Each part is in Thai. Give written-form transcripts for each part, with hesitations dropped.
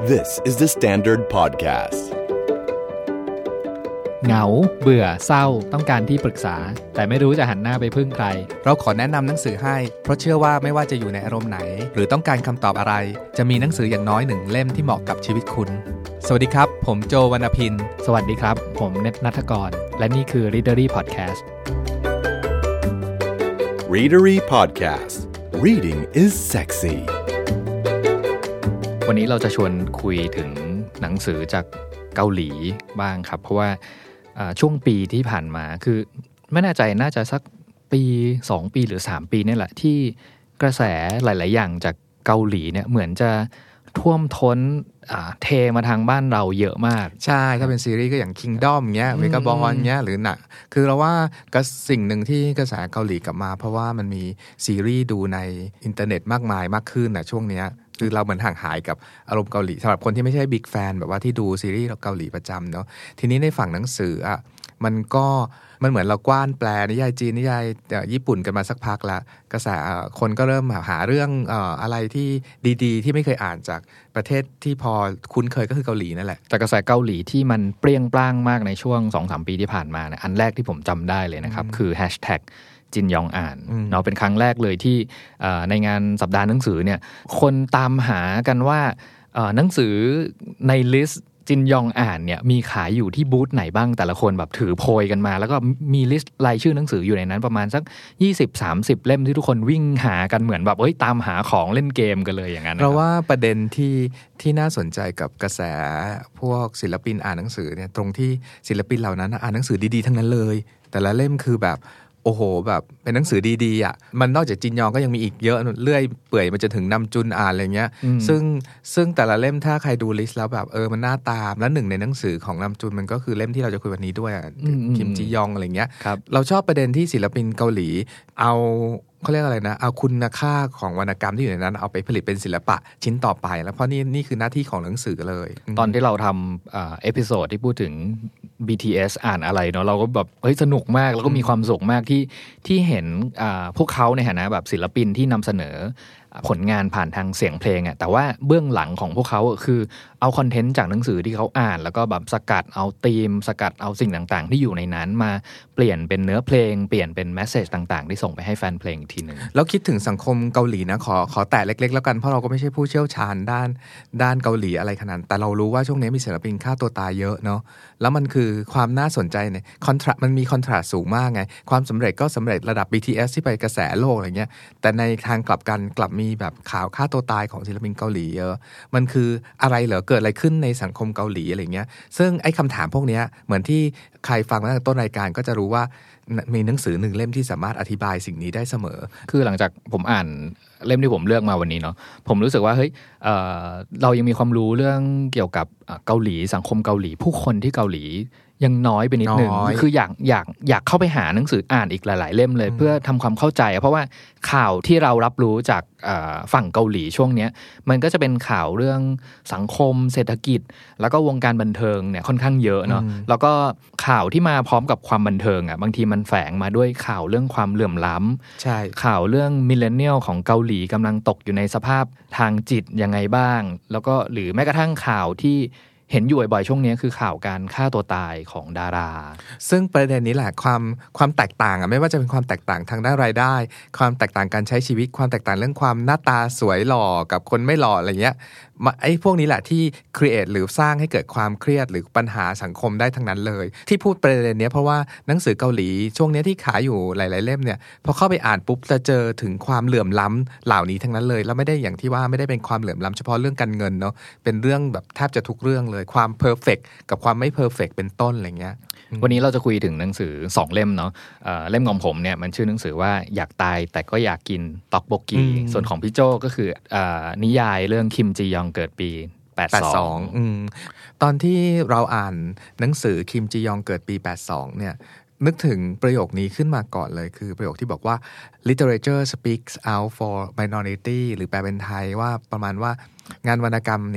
This is the Standard Podcast. เหงาเบื่อเศร้าต้องการที่ปรึกษาแต่ไม่รู้จะหันหน้าไปพึ่งใครเราขอแนะนำหนังสือให้เพราะเชื่อว่าไม่ว่าจะอยู่ในอารมณ์ไหนหรือต้องการคำตอบอะไรจะมีหนังสืออย่างน้อยหนึ่งเล่มที่เหมาะกับชีวิตคุณสวัสดีครับผมโจวรรณพินสวัสดีครับผมเนตณัฐกรและนี่คือ Readery Podcast Readery Podcast Reading is sexy วันนี้เราจะชวนคุยถึงหนังสือจากเกาหลีบ้างครับเพราะว่าช่วงปีที่ผ่านมาคือไม่แน่ใจน่าจะสักปี2ปีหรือ3ปีนี่แหละที่กระแสหลายๆอย่างจากเกาหลีเนี่ยเหมือนจะท่วมท้นเทมาทางบ้านเราเยอะมากใช่ถ้าเป็นซีรีส์ก็อย่าง Kingdom เงี้ย Vagabond เงี้ยหรือหนักคือเราว่าก็สิ่งหนึ่งที่กระแสเกาหลีกลับมาเพราะว่ามันมีซีรีส์ดูในอินเทอร์เน็ตมากมายมากขึ้นนะช่วงเนี้ยคือเราเหมือนห่างหายกับอารมณ์เกาหลีสำหรับคนที่ไม่ใช่บิ๊กแฟนแบบว่าที่ดูซีรีส์เกาหลีประจำเนาะทีนี้ในฝั่งหนังสือมันเหมือนเรากว้านแปลนิยายจีนนิยายญี่ปุ่นกันมาสักพักละกระแสคนก็เริ่มหาเรื่องอะไรที่ดีๆที่ไม่เคยอ่านจากประเทศที่พอคุ้นเคยก็คือเกาหลีนั่นแหละแต่กระแสเกาหลีที่มันเปรี้ยงปร้างมากในช่วง 2-3 ปีที่ผ่านมาเนี่ยอันแรกที่ผมจำได้เลยนะครับคือแฮชแท็กจินยองอ่านเนาะเป็นครั้งแรกเลยที่ในงานสัปดาห์หนังสือเนี่ยคนตามหากันว่าหนังสือในลิสต์จินยองอ่านเนี่ยมีขายอยู่ที่บูธไหนบ้างแต่ละคนแบบถือโพยกันมาแล้วก็มีลิสต์รายชื่อหนังสืออยู่ในนั้นประมาณสัก 20-30 เล่มที่ทุกคนวิ่งหากันเหมือนแบบตามหาของเล่นเกมกันเลยอย่างนั้นเพราะว่าประเด็นที่น่าสนใจกับกระแสพวกศิลปินอ่านหนังสือเนี่ยตรงที่ศิลปินเหล่านั้นอ่านหนังสือดีๆทั้งนั้นเลยแต่ละเล่มคือแบบโอ้โหแบบเป็นหนังสือดีๆอ่ะมันนอกจากจินยองก็ยังมีอีกเยอะเรื่อยเปื่อยมันจะถึงนำจุนอ่านอะไรเงี้ยซึ่งแต่ละเล่มถ้าใครดูลิสต์แล้วแบบมันน่าตามและหนึ่งในหนังสือของนำจุนมันก็คือเล่มที่เราจะคุยวันนี้ด้วยคิมจียองอะไรเงี้ยเราชอบประเด็นที่ศิลปินเกาหลีเขาเรียกอะไรนะเอาคุณค่าของวรรณกรรมที่อยู่ในนั้นเอาไปผลิตเป็นศิลปะชิ้นต่อไปแล้วเพราะนี่คือหน้าที่ของหนังสือเลยตอนที่เราทำเอพิโซดที่พูดถึง BTS อ่านอะไรเนาะเราก็แบบสนุกมากแล้วก็มีความสุขมากที่เห็นพวกเขาในฐานะแบบศิลปินที่นำเสนอผลงานผ่านทางเสียงเพลงแต่ว่าเบื้องหลังของพวกเขาคือเอาคอนเทนต์จากหนังสือที่เขาอ่านแล้วก็แบบสกัดเอาธีมสกัดเอาสิ่งต่างๆที่อยู่ในนั้นมาเปลี่ยนเป็นเนื้อเพลงเปลี่ยนเป็นแมสเสจต่างๆที่ส่งไปให้แฟนเพลงอีกทีนึงแล้วคิดถึงสังคมเกาหลีนะขอแตะเล็กๆแล้วกันเพราะเราก็ไม่ใช่ผู้เชี่ยวชาญด้านเกาหลีอะไรขนาดแต่เรารู้ว่าช่วงนี้มีศิลปินฆ่าตัวตายเยอะเนาะแล้วมันคือความน่าสนใจเนี่ยมันมีคอนทราสต์สูงมากไงความสำเร็จก็สำเร็จระดับ BTS ที่ไปกระแสโลกอะไรเงี้ยแต่ในทางกลับมีแบบข่าวฆ่าตัวตายของศิลปินเกาหลีเยอะมันคืออะไรเหรอเกิดอะไรขึ้นในสังคมเกาหลีอะไรเงี้ยซึ่งไอ้คำถามพวกนี้เหมือนที่ใครฟังตั้งแต่ต้นรายการก็จะรู้ว่ามีหนังสือหนึ่งเล่มที่สามารถอธิบายสิ่งนี้ได้เสมอคือหลังจากผมอ่านเล่มที่ผมเลือกมาวันนี้เนาะผมรู้สึกว่าเรายังมีความรู้เรื่องเกี่ยวกับเกาหลีสังคมเกาหลีผู้คนที่เกาหลียังน้อยไปนิดนึงคืออยากเข้าไปหาหนังสืออ่านอีกหลายๆเล่มเลยเพื่อทำความเข้าใจเพราะว่าข่าวที่เรารับรู้จากฝั่งเกาหลีช่วงนี้มันก็จะเป็นข่าวเรื่องสังคมเศรษฐกิจแล้วก็วงการบันเทิงเนี่ยค่อนข้างเยอะเนาะแล้วก็ข่าวที่มาพร้อมกับความบันเทิงบางทีมันแฝงมาด้วยข่าวเรื่องความเหลื่อมล้ำใช่ข่าวเรื่องมิลเลนเนียลของเกาหลีกำลังตกอยู่ในสภาพทางจิตยังไงบ้างแล้วก็หรือแม้กระทั่งข่าวที่เห็นอยู่บ่อยๆช่วงนี้คือข่าวการฆ่าตัวตายของดาราซึ่งประเด็นนี้แหละความแตกต่างไม่ว่าจะเป็นความแตกต่างทางด้านรายได้ความแตกต่างการใช้ชีวิตความแตกต่างเรื่องความหน้าตาสวยหล่อกับคนไม่หล่ออะไรเงี้ยไอ้พวกนี้แหละที่ create หรือสร้างให้เกิดความเครียดหรือปัญหาสังคมได้ทั้งนั้นเลยที่พูดประเด็นนี้เพราะว่าหนังสือเกาหลีช่วงนี้ที่ขายอยู่หลายๆเล่มเนี่ยพอเข้าไปอ่านปุ๊บจะเจอถึงความเหลื่อมล้ำเหล่านี้ทั้งนั้นเลยแล้วไม่ได้อย่างที่ว่าไม่ได้เป็นความเหลื่อมล้ำเฉพาะเรื่องการเงินเนาะเป็นเรื่องแบบแทบจะทุกเรื่องเลยความperfect กับความไม่ perfect เป็นต้นอะไรเงี้ยวันนี้เราจะคุยถึงหนังสือ2เล่มเนาะเล่มของผมเนี่ยมันชื่อหนังสือว่าอยากตายแต่ก็อยากกินต็อกโบกีส่วนของพี่โจก็คือนิยายเรื่องคิมจียองเกิดปี 82ตอนที่เราอ่านหนังสือคิมจียองเกิดปี82เนี่ยนึกถึงประโยคนี้ขึ้นมาก่อนเลยคือประโยคที่บอกว่า literature speaks out for minority หรือแปลเป็นไทยว่าประมาณว่างานวรรณกรรมเนี่ย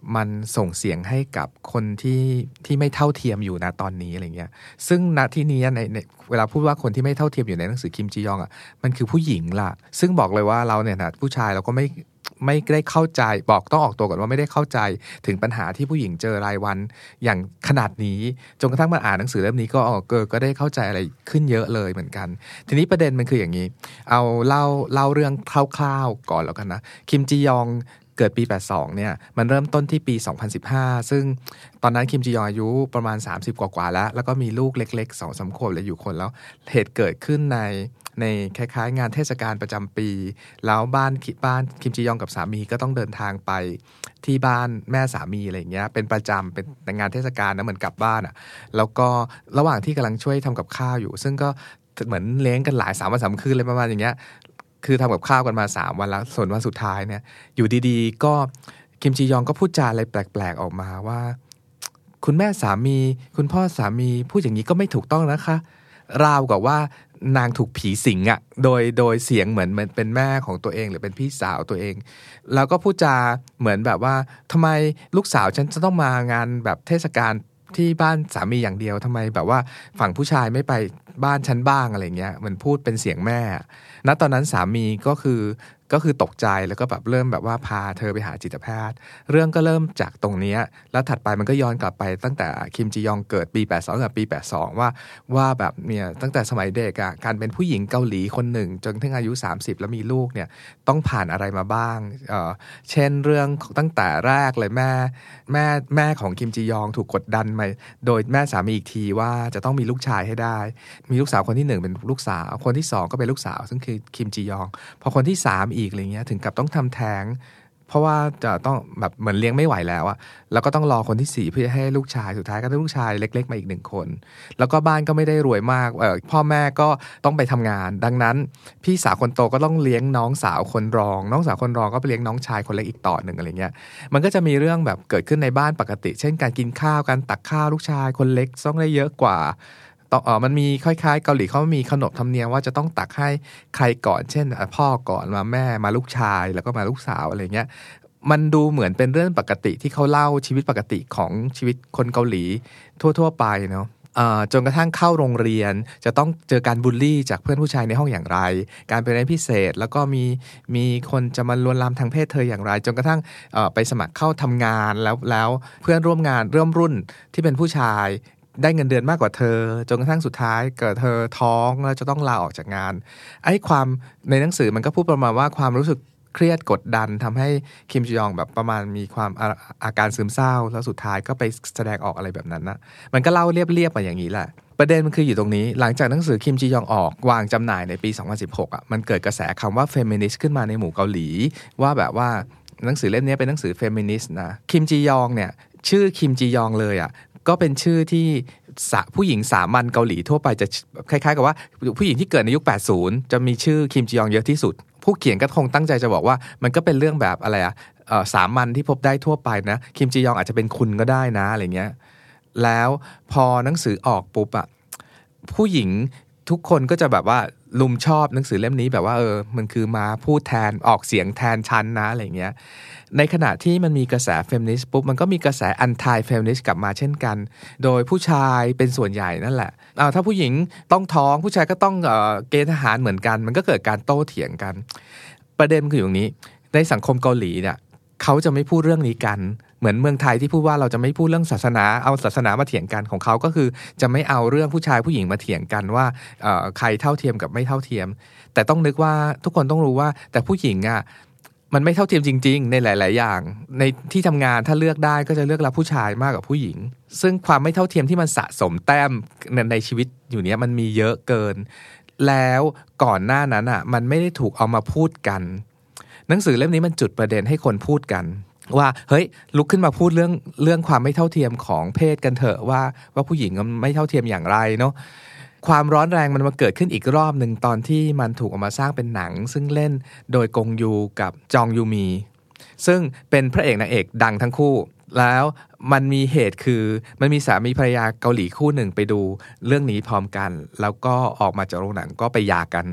มันส่งเสียงให้กับคนที่ไม่เท่าเทียมอยู่นะตอนนี้อะไรเงี้ยซึ่งณที่นี้ในเวลาพูดว่าคนที่ไม่เท่าเทียมอยู่ในหนังสือคิมจียองอ่ะมันคือผู้หญิงล่ะซึ่งบอกเลยว่าเราเนี่ยนะผู้ชายเราก็ไม่ได้เข้าใจบอกต้องออกตัวก่อนว่าไม่ได้เข้าใจถึงปัญหาที่ผู้หญิงเจอรายวันอย่างขนาดนี้จนกระทั่งมาอ่านหนังสือเล่มนี้ก็ได้เข้าใจอะไรขึ้นเยอะเลยเหมือนกันทีนี้ประเด็นมันคืออย่างนี้เอาเล่าเรื่องคร่าวๆก่อนแล้วกันนะคิมจียองเกิดปี82เนี่ยมันเริ่มต้นที่ปี2015ซึ่งตอนนั้นคิมจียองอายุประมาณ30กว่าแล้วก็มีลูกเล็กๆ 2-3 ขวบเลยอยู่คนแล้วเหตุเกิดขึ้นในคล้ายๆงานเทศกาลประจำปีแล้วบ้านคิมจียองกับสามีก็ต้องเดินทางไปที่บ้านแม่สามีอะไรอย่างเงี้ยเป็นประจำเป็นงานเทศกาลนะเหมือนกลับบ้านอ่ะแล้วก็ระหว่างที่กำลังช่วยทำกับข้าวอยู่ซึ่งก็เหมือนเลี้ยงกันหลาย3 วัน 3 คืนเลยประมาณอย่างเงี้ยคือทำกับข้าวกันมา3 วันแล้วส่วนวันสุดท้ายเนี่ยอยู่ดีๆก็คิมจียองก็พูดจาอะไรแปลกๆออกมาว่าคุณแม่สามีคุณพ่อสามีพูดอย่างนี้ก็ไม่ถูกต้องนะคะราวกับว่านางถูกผีสิงอ่ะโดยเสียงเหมือนเป็นแม่ของตัวเองหรือเป็นพี่สาวตัวเองแล้วก็พูดจาเหมือนแบบว่าทำไมลูกสาวฉันจะต้องมางานแบบเทศกาลที่บ้านสามีอย่างเดียวทำไมแบบว่าฝั่งผู้ชายไม่ไปบ้านฉันบ้างอะไรเงี้ยมันพูดเป็นเสียงแม่ณตอนนั้นสามีก็คือตกใจแล้วก็แบบเริ่มแบบว่าพาเธอไปหาจิตแพทย์เรื่องก็เริ่มจากตรงนี้แล้วถัดไปมันก็ย้อนกลับไปตั้งแต่คิมจียองเกิดปี82กับปี82ว่าแบบเนี่ยตั้งแต่สมัยเด็กการเป็นผู้หญิงเกาหลีคนหนึ่งจนถึงอายุ30แล้วมีลูกเนี่ยต้องผ่านอะไรมาบ้างเช่นเรื่องตั้งแต่แรกเลยแม่ของคิมจียองถูกกดดันมาโดยแม่สามีอีกทีว่าจะต้องมีลูกชายให้ได้มีลูกสาวคนที่1เป็นลูกสาวคนที่2ก็เป็นลูกสาวซึ่งคือคิมจียองพอคนที่3อีกอะไรเงี้ยถึงกับต้องทำแท้งเพราะว่าจะต้องแบบเหมือนเลี้ยงไม่ไหวแล้วอะแล้วก็ต้องรอคนที่4เพื่อให้ลูกชายสุดท้ายก็ได้ลูกชายเล็กๆมาอีก1คนแล้วก็บ้านก็ไม่ได้รวยมากพ่อแม่ก็ต้องไปทำงานดังนั้นพี่สาวคนโตก็ต้องเลี้ยงน้องสาวคนรองน้องสาวคนรองก็ไปเลี้ยงน้องชายคนเล็กอีกต่อหนึ่งอะไรเงี้ยมันก็จะมีเรื่องแบบเกิดขึ้นในบ้านปกติเช่นการกินข้าวการตักข้าวลูกชายคนเล็กต้องได้เยอะกว่ามันมีคล้ายๆเกาหลีเขามีขนบธรรมเนียมว่าจะต้องตักให้ใครก่อนเช่นพ่อก่อนมาแม่มาลูกชายแล้วก็มาลูกสาวอะไรเงี้ยมันดูเหมือนเป็นเรื่องปกติที่เขาเล่าชีวิตปกติของชีวิตคนเกาหลีทั่วๆไปเนาะจนกระทั่งเข้าโรงเรียนจะต้องเจอการบูลลี่จากเพื่อนผู้ชายในห้องอย่างไรการไปเรียนพิเศษแล้วก็มีคนจะมาลวนลามทางเพศเธออย่างไรจนกระทั่งไปสมัครเข้าทำงานแล้วเพื่อนร่วมงานร่วมรุ่นที่เป็นผู้ชายได้เงินเดือนมากกว่าเธอจนกระทั่งสุดท้ายเกิดเธอท้องแล้วจะต้องลาออกจากงานไอ้ความในหนังสือมันก็พูดประมาณว่าความรู้สึกเครียดกดดันทำให้คิมจียองแบบประมาณมีความอาการซึมเศร้าแล้วสุดท้ายก็ไปแสดงออกอะไรแบบนั้นนะมันก็เล่าเรียบๆมาอย่างนี้แหละประเด็นมันคืออยู่ตรงนี้หลังจากหนังสือคิมจียองออกวางจำหน่ายในปี2016มันเกิดกระแสคำว่าเฟมินิสต์ขึ้นมาในหมู่เกาหลีว่าแบบว่าหนังสือเล่มนี้เป็นหนังสือเฟมินิสต์นะคิมจียองเนี่ยชื่อคิมจียองเลยก็เป็นชื่อที่ผู้หญิงสามัญเกาหลีทั่วไปจะคล้ายๆกับว่าผู้หญิงที่เกิดในยุค80จะมีชื่อคิมจียองเยอะที่สุดผู้เขียนก็คงตั้งใจจะบอกว่ามันก็เป็นเรื่องแบบอะไรสามัญที่พบได้ทั่วไปนะคิมจียองอาจจะเป็นคุณก็ได้นะอะไรเงี้ยแล้วพอหนังสือออกปุ๊บผู้หญิงทุกคนก็จะแบบว่าลุมชอบหนังสือเล่มนี้แบบว่ามันคือมาพูดแทนออกเสียงแทนฉันนะอะไรเงี้ยในขณะที่มันมีกระแสเฟมินิสต์ปุ๊บมันก็มีกระแสอันไทเฟมินิสต์กลับมาเช่นกันโดยผู้ชายเป็นส่วนใหญ่นั่นแหละถ้าผู้หญิงต้องท้องผู้ชายก็ต้องเกณฑ์ทหารเหมือนกันมันก็เกิดการโต้เถียงกันประเด็นคืออย่างนี้ในสังคมเกาหลีเนี่ยเขาจะไม่พูดเรื่องนี้กันเหมือนเมืองไทยที่พูดว่าเราจะไม่พูดเรื่องศาสนาเอาศาสนามาเถียงกันของเขาก็คือจะไม่เอาเรื่องผู้ชายผู้หญิงมาเถียงกันว่าใครเท่าเทียมกับไม่เท่าเทียมแต่ต้องนึกว่าทุกคนต้องรู้ว่าแต่ผู้หญิงมันไม่เท่าเทียมจริงๆในหลายๆอย่างในที่ทำงานถ้าเลือกได้ก็จะเลือกรับผู้ชายมากกว่าผู้หญิงซึ่งความไม่เท่าเทียมที่มันสะสมแต้มในชีวิตอยู่เนี้ยมันมีเยอะเกินแล้วก่อนหน้านั้นมันไม่ได้ถูกเอามาพูดกันหนังสือเล่มนี้มันจุดประเด็นให้คนพูดกันว่าเฮ้ยลุกขึ้นมาพูดเรื่องความไม่เท่าเทียมของเพศกันเถอะว่าผู้หญิงไม่เท่าเทียมอย่างไรเนาะความร้อนแรงมันมาเกิดขึ้นอีกรอบหนึ่งตอนที่มันถูกเอามาสร้างเป็นหนังซึ่งเล่นโดยกงยูกับจองยูมีซึ่งเป็นพระเอกนางเอกดังทั้งคู่แล้วมันมีเหตุคือมันมีสามีภรรยาเกาหลีคู่หนึ่งไปดูเรื่องนี้พร้อมกันแล้วก็ออกมาจากโรงหนังก็ไปหย่ากัน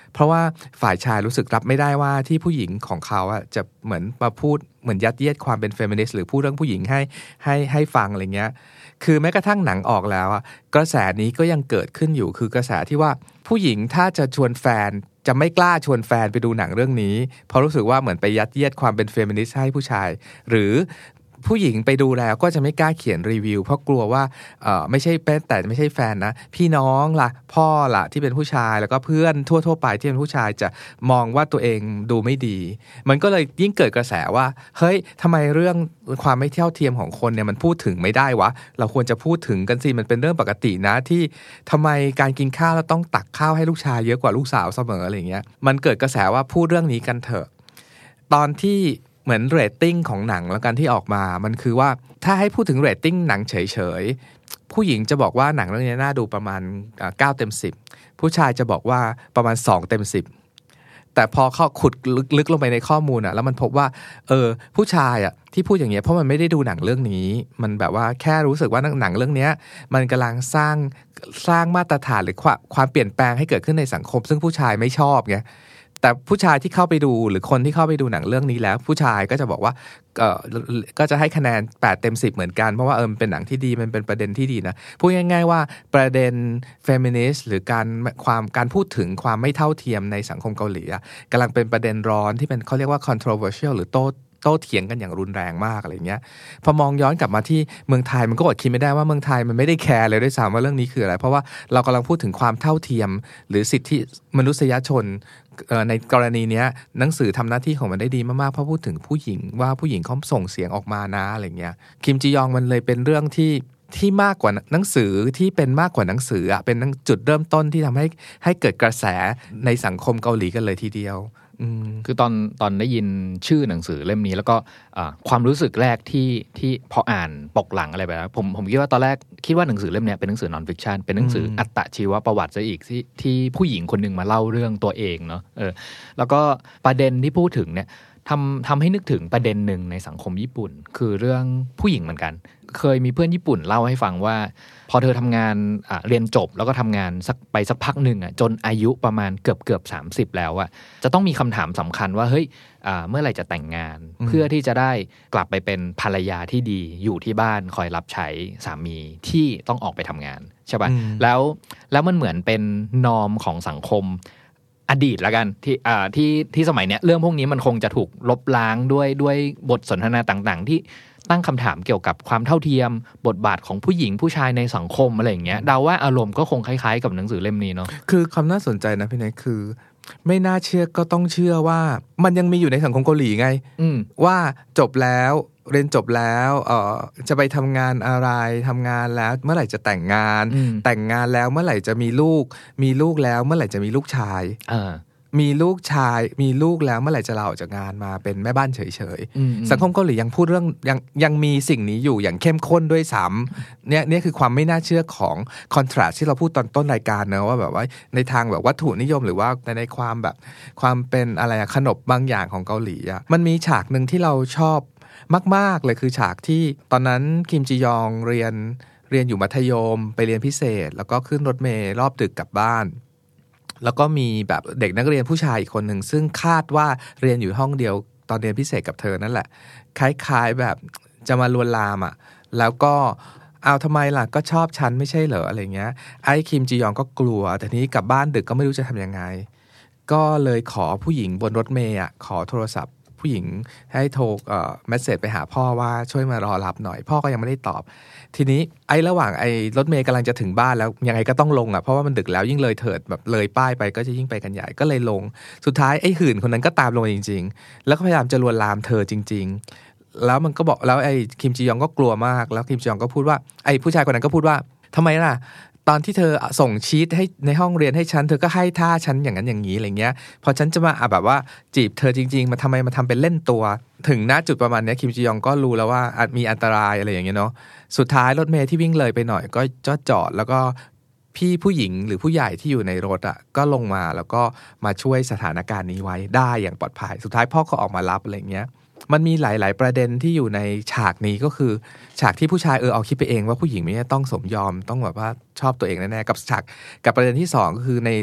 เพราะว่าฝ่ายชายรู้สึกรับไม่ได้ว่าที่ผู้หญิงของเขาอ่ะจะเหมือนมาพูดเหมือนยัดเยียดความเป็นเฟมินิสต์หรือพูดเรื่องผู้หญิงให้ฟังอะไรเงี้ยคือแม้กระทั่งหนังออกแล้วอ่ะกระแสนี้ก็ยังเกิดขึ้นอยู่คือกระแสที่ว่าผู้หญิงถ้าจะชวนแฟนจะไม่กล้าชวนแฟนไปดูหนังเรื่องนี้เพราะรู้สึกว่าเหมือนไปยัดเยียดความเป็นเฟมินิสต์ให้ผู้ชายหรือผู้หญิงไปดูแล้วก็จะไม่กล้าเขียนรีวิวเพราะกลัวว่าไม่ใช่แต่ไม่ใช่แฟนนะพี่น้องล่ะพ่อล่ะที่เป็นผู้ชายแล้วก็เพื่อนทั่วไปที่เป็นผู้ชายจะมองว่าตัวเองดูไม่ดีมันก็เลยยิ่งเกิดกระแสว่าเฮ้ยทำไมเรื่องความไม่เท่าเทียมของคนเนี่ยมันพูดถึงไม่ได้วะเราควรจะพูดถึงกันสิมันเป็นเรื่องปกตินะที่ทำไมการกินข้าวแล้วต้องตักข้าวให้ลูกชายเยอะกว่าลูกสาวเสมออะไรเงี้ยมันเกิดกระแสว่าพูดเรื่องนี้กันเถอะตอนที่เหมือนเรตติ้งของหนังแล้วกันที่ออกมามันคือว่าถ้าให้พูดถึงเรตติ้งหนังเฉยๆผู้หญิงจะบอกว่าหนังเรื่องนี้น่าดูประมาณ9 เต็ม 10ผู้ชายจะบอกว่าประมาณ2 เต็ม 10แต่พอเขาขุดลึกลงไปในข้อมูลแล้วมันพบว่าผู้ชายที่พูดอย่างเงี้ยเพราะมันไม่ได้ดูหนังเรื่องนี้มันแบบว่าแค่รู้สึกว่าหนังเรื่องนี้มันกำลังสร้างมาตรฐานหรือความเปลี่ยนแปลงให้เกิดขึ้นในสังคมซึ่งผู้ชายไม่ชอบไงแต่ผู้ชายที่เข้าไปดูหรือคนที่เข้าไปดูหนังเรื่องนี้แล้วผู้ชายก็จะบอกว่าก็จะให้คะแนน8 เต็ม 10เหมือนกันเพราะว่ามันเป็นหนังที่ดีมันเป็นประเด็นที่ดีนะพูดง่ายๆว่าประเด็นเฟมินิสต์หรือการพูดถึงความไม่เท่าเทียมในสังคมเกาหลีกำลังเป็นประเด็นร้อนที่เป็นเขาเรียกว่า controversial หรือโต้เถียงกันอย่างรุนแรงมากอะไรเงี้ยพอมองย้อนกลับมาที่เมืองไทยมันก็อดคิดไม่ได้ว่าเมืองไทยมันไม่ได้แคร์เลยด้วยซ้ำว่าเรื่องนี้คืออะไรเพราะว่าเรากำลังพูดถึงความเท่าเทียมหรือสิทธิมนุษยชนในกรณีนี้หนังสือทำหน้าที่ของมันได้ดีมากๆเพราะพูดถึงผู้หญิงว่าผู้หญิงเขาส่งเสียงออกมานะอะไรเงี้ยคิมจียองมันเลยเป็นเรื่องที่มากกว่าหนังสือที่เป็นมากกว่าหนังสือเป็นจุดเริ่มต้นที่ทำให้เกิดกระแสในสังคมเกาหลีกันเลยทีเดียวคือตอนได้ยินชื่อหนังสือเล่มนี้แล้วก็ความรู้สึกแรกที่พออ่านปกหลังอะไรไปแล้วผมคิดว่าตอนแรกคิดว่าหนังสือเล่มนี้เป็นหนังสือนอนฟิกชันเป็นหนังสืออัตชีวประวัติซะอีกที่ผู้หญิงคนหนึ่งมาเล่าเรื่องตัวเองเนาะแล้วก็ประเด็นที่พูดถึงเนี่ยทำให้นึกถึงประเด็นหนึ่งในสังคมญี่ปุ่นคือเรื่องผู้หญิงเหมือนกันเคยมีเพื่อนญี่ปุ่นเล่าให้ฟังว่าพอเธอทำงานเรียนจบแล้วก็ทำงานสักพักหนึ่งจนอายุประมาณเกือบ30แล้วจะต้องมีคำถามสำคัญว่าเฮ้ยเมื่อไหร่จะแต่งงานเพื่อที่จะได้กลับไปเป็นภรรยาที่ดีอยู่ที่บ้านคอยรับใช้สามีที่ต้องออกไปทำงานใช่ป่ะแล้วมันเหมือนเป็นนอมของสังคมอดีตแล้วกันที่สมัยเนี้ยเรื่องพวกนี้มันคงจะถูกลบล้างด้วยบทสนทนาต่างๆที่ตั้งคำถามเกี่ยวกับความเท่าเทียมบทบาทของผู้หญิงผู้ชายในสังคมอะไรอย่างเงี้ยเดาว่าอารมณ์ก็คงคล้ายๆกับหนังสือเล่มนี้เนาะคือความน่าสนใจนะพี่นายคือไม่น่าเชื่อก็ต้องเชื่อว่ามันยังมีอยู่ในสังคมเกาหลีไงว่าจบแล้วเรียนจบแล้วจะไปทำงานอะไรทำงานแล้วเมื่อไหร่จะแต่งงานแต่งงานแล้วเมื่อไหร่จะมีลูกแล้วเมื่อไหร่จะมีลูกชายมีลูกแล้วเมื่อไหร่จะลาออกจากงานมาเป็นแม่บ้านเฉยๆสังคมเกาหลียังพูดเรื่องยังมีสิ่งนี้อยู่อย่างเข้มข้นด้วยซ้ำเนี่ยคือความไม่น่าเชื่อของคอนทราสต์ที่เราพูดตอนต้นรายการเนอะว่าแบบว่าในทางแบบวัตถุนิยมหรือว่าในความแบบความเป็นอะไรขนบบางอย่างของเกาหลีมันมีฉากนึงที่เราชอบมากๆเลยคือฉากที่ตอนนั้นคิมจียองเรียนอยู่มัธยมไปเรียนพิเศษแล้วก็ขึ้นรถเมล์รอบดึกกลับบ้านแล้วก็มีแบบเด็กนักเรียนผู้ชายอีกคนหนึ่งซึ่งคาดว่าเรียนอยู่ห้องเดียวตอนเรียนพิเศษกับเธอนั่นแหละคล้ายๆแบบจะมาลวนลามแล้วก็เอาทำไมล่ะก็ชอบฉันไม่ใช่เหรออะไรเงี้ยไอ้คิมจียองก็กลัวแต่ทีนี้กลับบ้านดึกก็ไม่รู้จะทำยังไงก็เลยขอผู้หญิงบนรถเมล์ขอโทรศัพท์ผู้หญิงให้โทรเมสเสจไปหาพ่อว่าช่วยมารอรับหน่อยพ่อก็ยังไม่ได้ตอบทีนี้ไอ้ระหว่างไอ้รถเมล์กำลังจะถึงบ้านแล้วยังไงก็ต้องลงเพราะว่ามันดึกแล้วยิ่งเลยเถิดแบบเลยป้ายไปก็จะยิ่งไปกันใหญ่ก็เลยลงสุดท้ายไอ้หื่นคนนั้นก็ตามลงจริงๆแล้วก็พยายามจะลวนลามเธอจริงๆแล้วมันก็บอกแล้วไอ้คิมจียองก็กลัวมากแล้วคิมจียองก็พูดว่าไอ้ผู้ชายคนนั้นก็พูดว่าทำไมล่ะตอนที่เธอส่งชีทให้ในห้องเรียนให้ฉันเธอก็ให้ท่าฉันอย่างนั้นอย่างนี้อะไรเงี้ยพอฉันจะมาแบบว่าจีบเธอจริงๆมาทำไมมาทำเป็นเล่นตัวถึงณจุดประมาณนี้คิมจียองก็รู้แล้วว่าอาจมีอันตรายอะไรอย่างเงี้ยเนาะสุดท้ายรถเมล์ที่วิ่งเลยไปหน่อยก็จอดแล้วก็พี่ผู้หญิงหรือผู้ใหญ่ที่อยู่ในรถก็ลงมาแล้วก็มาช่วยสถานการณ์นี้ไว้ได้อย่างปลอดภัยสุดท้ายพ่อก็ออกมารับอะไรเงี้ยมันมีหลายๆประเด็นที่อยู่ในฉากนี้ก็คือฉากที่ผู้ชายเอาคิดไปเองว่าผู้หญิงไม่ต้องสมยอมต้องแบบว่าชอบตัวเองแน่ๆกับฉากกับประเด็นที่2ก็คือ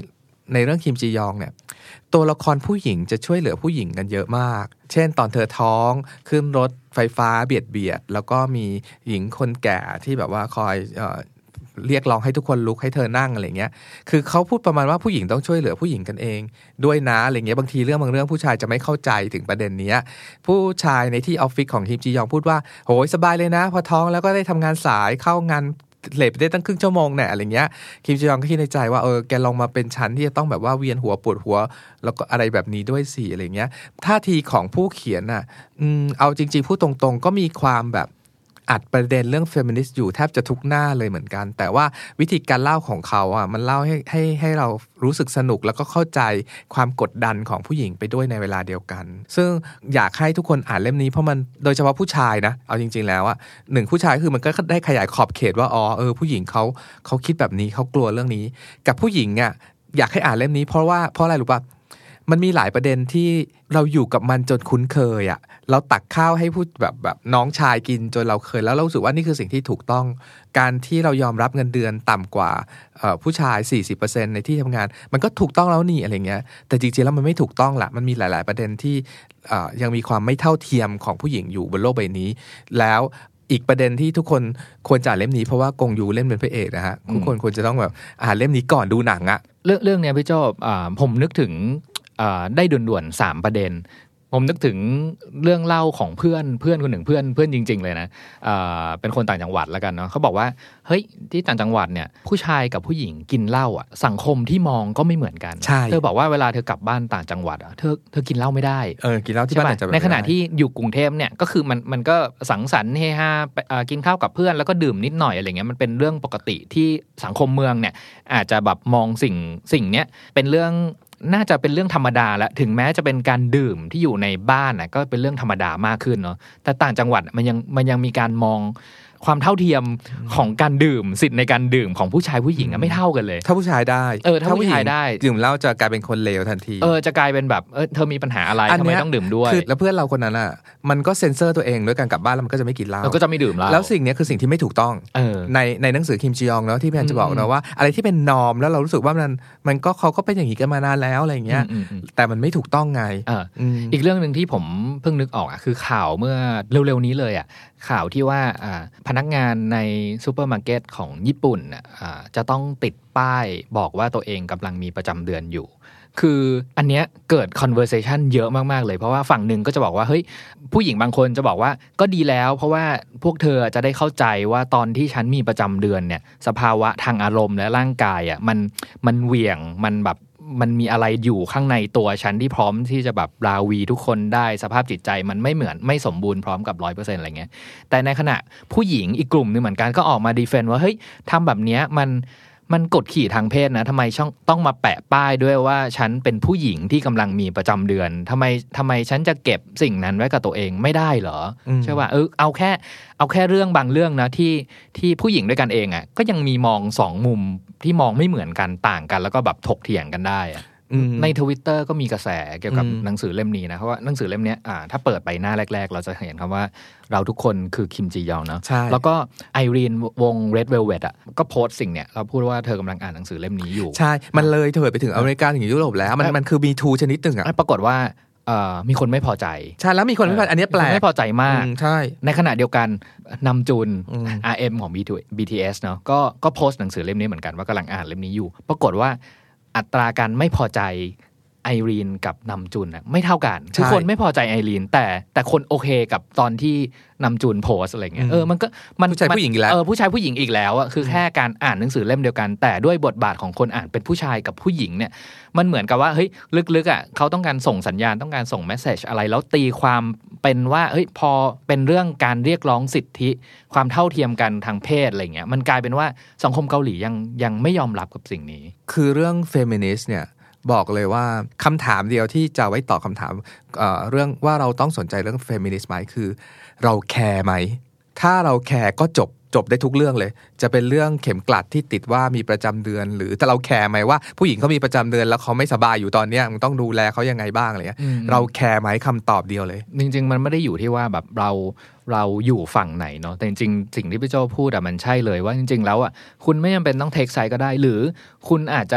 ในเรื่องคิมจียองเนี่ยตัวละครผู้หญิงจะช่วยเหลือผู้หญิงกันเยอะมากเช่นตอนเธอท้องขึ้นรถไฟฟ้าเบียดแล้วก็มีหญิงคนแก่ที่แบบว่าคอยเรียกร้องให้ทุกคนลุกให้เธอนั่งอะไรเงี้ยคือเขาพูดประมาณว่าผู้หญิงต้องช่วยเหลือผู้หญิงกันเองด้วยนะอะไรเงี้ยบางทีบางเรื่องผู้ชายจะไม่เข้าใจถึงประเด็นนี้ผู้ชายในที่ออฟฟิศของคิมจียองพูดว่าโหยสบายเลยนะพอท้องแล้วก็ได้ทำงานสายเข้างานเลทไปได้ตั้งครึ่งชั่วโมงเนี่ยอะไรเงี้ยคิมจียองก็คิดในใจว่าแกลองมาเป็นชั้นที่จะต้องแบบว่าเวียนหัวปวดหัวแล้วก็อะไรแบบนี้ด้วยสิอะไรเงี้ยท่าทีของผู้เขียนน่ะเอาจริงๆพูดตรงๆก็มีความแบบอัดประเด็นเรื่องเฟมินิสต์อยู่แทบจะทุกหน้าเลยเหมือนกันแต่ว่าวิธีการเล่าของเขาอ่ะมันเล่าให้เรารู้สึกสนุกแล้วก็เข้าใจความกดดันของผู้หญิงไปด้วยในเวลาเดียวกันซึ่งอยากให้ทุกคนอ่านเล่มนี้เพราะมันโดยเฉพาะผู้ชายนะเอาจริงๆแล้วอ่ะหนึ่งผู้ชายคือมันก็ได้ขยายขอบเขตว่าผู้หญิงเขาคิดแบบนี้เขากลัวเรื่องนี้กับผู้หญิงอ่ะอยากให้อ่านเล่มนี้เพราะอะไรรู้ป่ะมันมีหลายประเด็นที่เราอยู่กับมันจนคุ้นเคยอ่ะเราตักข้าวให้ผู้แบบน้องชายกินจนเราเคยแล้วเรารู้สึกว่านี่คือสิ่งที่ถูกต้องการที่เรายอมรับเงินเดือนต่ำกว่าผู้ชาย 40% ในที่ทำงานมันก็ถูกต้องแล้วนี่อะไรเงี้ยแต่จริงๆแล้วมันไม่ถูกต้องละมันมีหลายๆประเด็นที่ยังมีความไม่เท่าเทียมของผู้หญิงอยู่บนโลกใบนี้แล้วอีกประเด็นที่ทุกคนควรจะอ่านเล่มนี้เพราะว่ากงยูเล่นเป็นพระเอกนะฮะทุกคนควรจะต้องแบบอ่านเล่มนี้ก่อนดูหนังอะเรื่องเนี้ยพี่โจ้ผมนึกถึงได้ด่วนๆ3ประเด็นผมนึกถึงเรื่องเล่าของเพื่อนคนหนึ่งเพื่อนจริงๆเลยนะเป็นคนต่างจังหวัดแล้วกันเนาะเขาบอกว่าเฮ้ยที่ต่างจังหวัดเนี่ยผู้ชายกับผู้หญิงกินเหล้าอ่ะสังคมที่มองก็ไม่เหมือนกันเธอบอกว่าเวลาเธอกลับบ้านต่างจังหวัดอ่ะเธอกินเหล้าไม่ได้กินเหล้าที่บ้านในขณะที่อยู่กรุงเทพเนี่ยก็คือมันก็สังสรรค์เฮฮากินข้าวกับเพื่อนแล้วก็ดื่มนิดหน่อยอะไรเงี้ยมันเป็นเรื่องปกติที่สังคมเมืองเนี่ยอาจจะแบบมองสิ่งเนี้ยเป็นเรื่องน่าจะเป็นเรื่องธรรมดาแล้วถึงแม้จะเป็นการดื่มที่อยู่ในบ้านก็เป็นเรื่องธรรมดามากขึ้นเนาะแต่ต่างจังหวัดมันยังมีการมองความเท่าเทียมของการดื่มสิทธิ์ในการดื่มของผู้ชายผู้หญิงไม่เท่ากันเลยถ้าผู้ชายได้ถ้าผู้ชายได้ดื่มเหล้าจะกลายเป็นคนเลวทันทีจะกลายเป็นแบบเธอมีปัญหาอะไรทำไมต้องดื่มด้วยแล้วเพื่อนเราคนนั้นอ่ะมันก็เซ็นเซอร์ตัวเองด้วยการกลับบ้านแล้วมันก็จะไม่กินเหล้าก็จะไม่ดื่มเหล้าแล้วสิ่งนี้คือสิ่งที่ไม่ถูกต้องในหนังสือคิมจียองเนาะที่พี่แอนจะบอกนะว่าอะไรที่เป็นนอร์มแล้วเรารู้สึกว่ามันก็เขาก็เป็นอย่างนี้กันมานานแล้วอะไรอย่างเงี้ยแต่มันไม่ถูกต้องไงอีกเรื่องนึงที่ผมเพิ่งนึกออกคือข่าวเมื่อเร็วๆนี้เลยข่าวที่ว่าพนักงานในซูเปอร์มาร์เก็ตของญี่ปุ่นจะต้องติดป้ายบอกว่าตัวเองกำลังมีประจำเดือนอยู่คืออันเนี้ยเกิด conversation เยอะมากๆเลยเพราะว่าฝั่งหนึ่งก็จะบอกว่าเฮ้ยผู้หญิงบางคนจะบอกว่าก็ดีแล้วเพราะว่าพวกเธอจะได้เข้าใจว่าตอนที่ฉันมีประจำเดือนเนี่ยสภาวะทางอารมณ์และร่างกายมันเหวี่ยงมันมีอะไรอยู่ข้างในตัวฉันที่พร้อมที่จะแบบราวีทุกคนได้สภาพจิตใจมันไม่สมบูรณ์พร้อมกับ 100% อะไรเงี้ยแต่ในขณะผู้หญิงอีกกลุ่มนึงเหมือนกันก็ออกมาดีเฟนด์ว่าเฮ้ยทำแบบเนี้ยมันกดขี่ทางเพศนะทำไมต้องมาแปะป้ายด้วยว่าฉันเป็นผู้หญิงที่กำลังมีประจำเดือนทำไมฉันจะเก็บสิ่งนั้นไว้กับตัวเองไม่ได้เหรอใช่ป่ะเอาแค่เรื่องบางเรื่องนะที่ผู้หญิงด้วยกันเองก็ยังมีมอง2มุมที่มองไม่เหมือนกันต่างกันแล้วก็แบบถกเถียงกันได้ใน Twitter ก็มีกระแสเกี่ยวกับหนังสือเล่มนี้นะเพราะว่าหนังสือเล่มนี้ถ้าเปิดไปหน้าแรกๆเราจะเห็นคำว่าเราทุกคนคือคิมจียองเนาะแล้วก็ไอรีนวง Red Velvet ก็โพสต์สิ่งเนี้ยเราพูดว่าเธอกำลังอ่านหนังสือเล่มนี้อยู่ใช่มันเลยเถิดไปถึงอเมริกาถึงยุโรปแล้วมันคือมีทูชนิดหนึ่งปรากฏว่ามีคนไม่พอใจใช่แล้วมีคนไม่พอใจอันนี้แปลกไม่พอใจมากใช่ในขณะเดียวกันนำจุน RM ของ BTS เนาะก็โพสต์หนังสือเล่มนี้เหมือนกันว่ากำลังอ่านเล่มนี้อยู่ปรากฏว่าอัตราการไม่พอใจไอรีนกับนำจุนไม่เท่ากันทุกคนไม่พอใจไอรีนแต่คนโอเคกับตอนที่นำจุนโพสอะไรเงี้ยมันผู้ชายผู้หญิงอีกแล้วผู้ชายผู้หญิงอีกแล้วคือแค่การอ่านหนังสือเล่มเดียวกันแต่ด้วยบทบาทของคนอ่านเป็นผู้ชายกับผู้หญิงเนี่ยมันเหมือนกับว่าเฮ้ยลึกๆเขาต้องการส่งสัญญาณต้องการส่งเมสเสจอะไรแล้วตีความเป็นว่าเฮ้ยพอเป็นเรื่องการเรียกร้องสิทธิความเท่าเทียมกันทางเพศอะไรเงี้ยมันกลายเป็นว่าสังคมเกาหลียังไม่ยอมรับกับสิ่งนี้คือเรื่องเฟมินิสต์เนี่ยบอกเลยว่าคำถามเดียวที่จะไว้ตอบคำถามเรื่องว่าเราต้องสนใจเรื่องเฟมินิสต์ไหมคือเราแคร์ไหมถ้าเราแคร์ก็จบได้ทุกเรื่องเลยจะเป็นเรื่องเข็มกลัดที่ติดว่ามีประจำเดือนหรือแต่เราแคร์ไหมว่าผู้หญิงเขามีประจำเดือนแล้วเขาไม่สบายอยู่ตอนนี้มึงต้องดูแลเขายังไงบ้างอะไรเงี้ยเราแคร์ไหมคำตอบเดียวเลยจริงๆมันไม่ได้อยู่ที่ว่าแบบเราอยู่ฝั่งไหนเนาะแต่จริงๆสิ่งที่พี่โจพูดมันใช่เลยว่าจริงๆแล้วคุณไม่จำเป็นต้องเทคไซด์ก็ได้หรือคุณอาจจะแบบ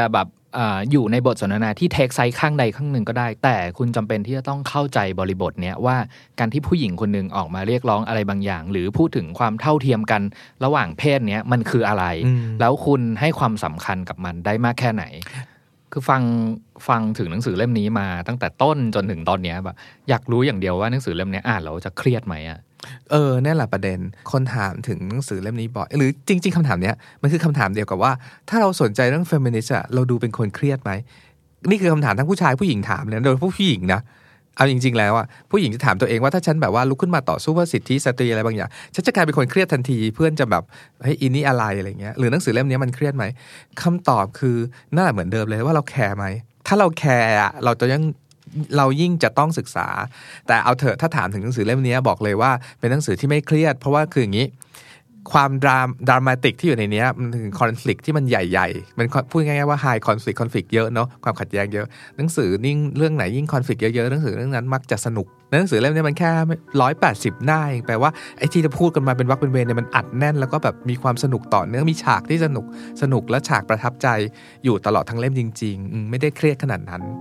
อยู่ในบทสนทนาที่เทคไซส์ข้างใดข้างหนึ่งก็ได้แต่คุณจำเป็นที่จะต้องเข้าใจบริบทเนี้ยว่าการที่ผู้หญิงคนหนึ่งออกมาเรียกร้องอะไรบางอย่างหรือพูดถึงความเท่าเทียมกันระหว่างเพศเนี้ยมันคืออะไรแล้วคุณให้ความสำคัญกับมันได้มากแค่ไหนคือฟังถึงหนังสือเล่มนี้มาตั้งแต่ต้นจนถึงตอนนี้แบบอยากรู้อย่างเดียวว่าหนังสือเล่มนี้อ่านแล้วจะเครียดไหมอะนั่นแหละประเด็นคนถามถึงหนังสือเล่มนี้บ่อยหรือจริงๆคำถามเนี้ยมันคือคำถามเดียวกับว่าถ้าเราสนใจเรื่องเฟมินิสต์อะเราดูเป็นคนเครียดไหมนี่คือคำถามทั้งผู้ชายผู้หญิงถามเลยโดยผู้หญิงนะเอาจริงๆแล้วอะผู้หญิงจะถามตัวเองว่าถ้าฉันแบบว่าลุกขึ้นมาต่อสู้เพื่อสิทธิสตรีอะไรบางอย่างฉันจะกลายเป็นคนเครียดทันทีเพื่อนจะแบบเฮ้ยอินนี่อะไรเงี้ยหรือหนังสือเล่มนี้มันเครียดไหมคำตอบคือน่าเหมือนเดิมเลยว่าเราแคร์ไหมถ้าเราแคร์อะเรายิ่งจะต้องศึกษาแต่เอาเถอะถ้าถามถึงหนังสือเล่มนี้บอกเลยว่าเป็นหนังสือที่ไม่เครียดเพราะว่าคืออย่างนี้ความดรามาติกที่อยู่ในนี้มันถึงคอนฟลิกต์ที่มันใหญ่ๆมันพูดง่ายๆว่าไฮคอนฟลิกต์เยอะเนาะความขัดแย้งเยอะหนังสือนิ่งเรื่องไหนยิ่งคอนฟลิกต์เยอะๆหนังสือเรื่องนั้นมักจะสนุกหนังสือเล่มนี้มันแค่180หน้าเองแปลว่าไอ้ที่จะพูดกันมาเป็นวรรคเป็นเวรเนี่ยมันอัดแน่นแล้วก็แบบมีความสนุกต่อเนื่องมีฉากที่สนุกและฉากประทับใจอยู่ตลอดทั้งเล่มจริงๆไม่ได้เครียดขนาดนั้น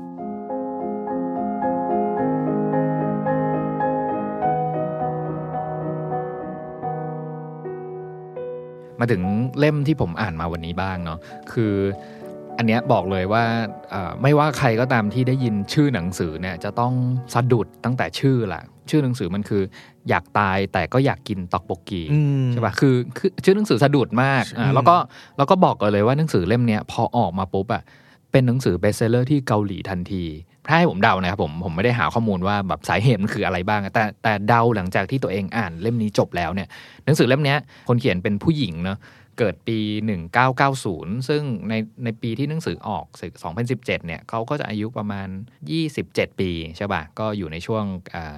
มาถึงเล่มที่ผมอ่านมาวันนี้บ้างเนาะคืออันเนี้ยบอกเลยว่าไม่ว่าใครก็ตามที่ได้ยินชื่อหนังสือเนี่ยจะต้องสะดุดตั้งแต่ชื่อแหละชื่อหนังสือมันคืออยากตายแต่ก็อยากกินต็อกโบกีใช่ป่ะคือชื่อหนังสือสะดุดมากแล้วก็บอกกันเลยว่าหนังสือเล่มเนี้ยพอออกมาปุ๊บอ่ะเป็นหนังสือเบสเซลเลอร์ที่เกาหลีทันทีถ้าให้ผมเดานะครับผมไม่ได้หาข้อมูลว่าแบบสาเหตุมันคืออะไรบ้างแต่เดาหลังจากที่ตัวเองอ่านเล่มนี้จบแล้วเนี่ยหนังสือเล่มนี้คนเขียนเป็นผู้หญิงเนาะเกิดปี1990ซึ่งในปีที่หนังสือออก2017เนี่ยเขาก็จะอายุประมาณ27ปีใช่ป่ะก็อยู่ในช่วง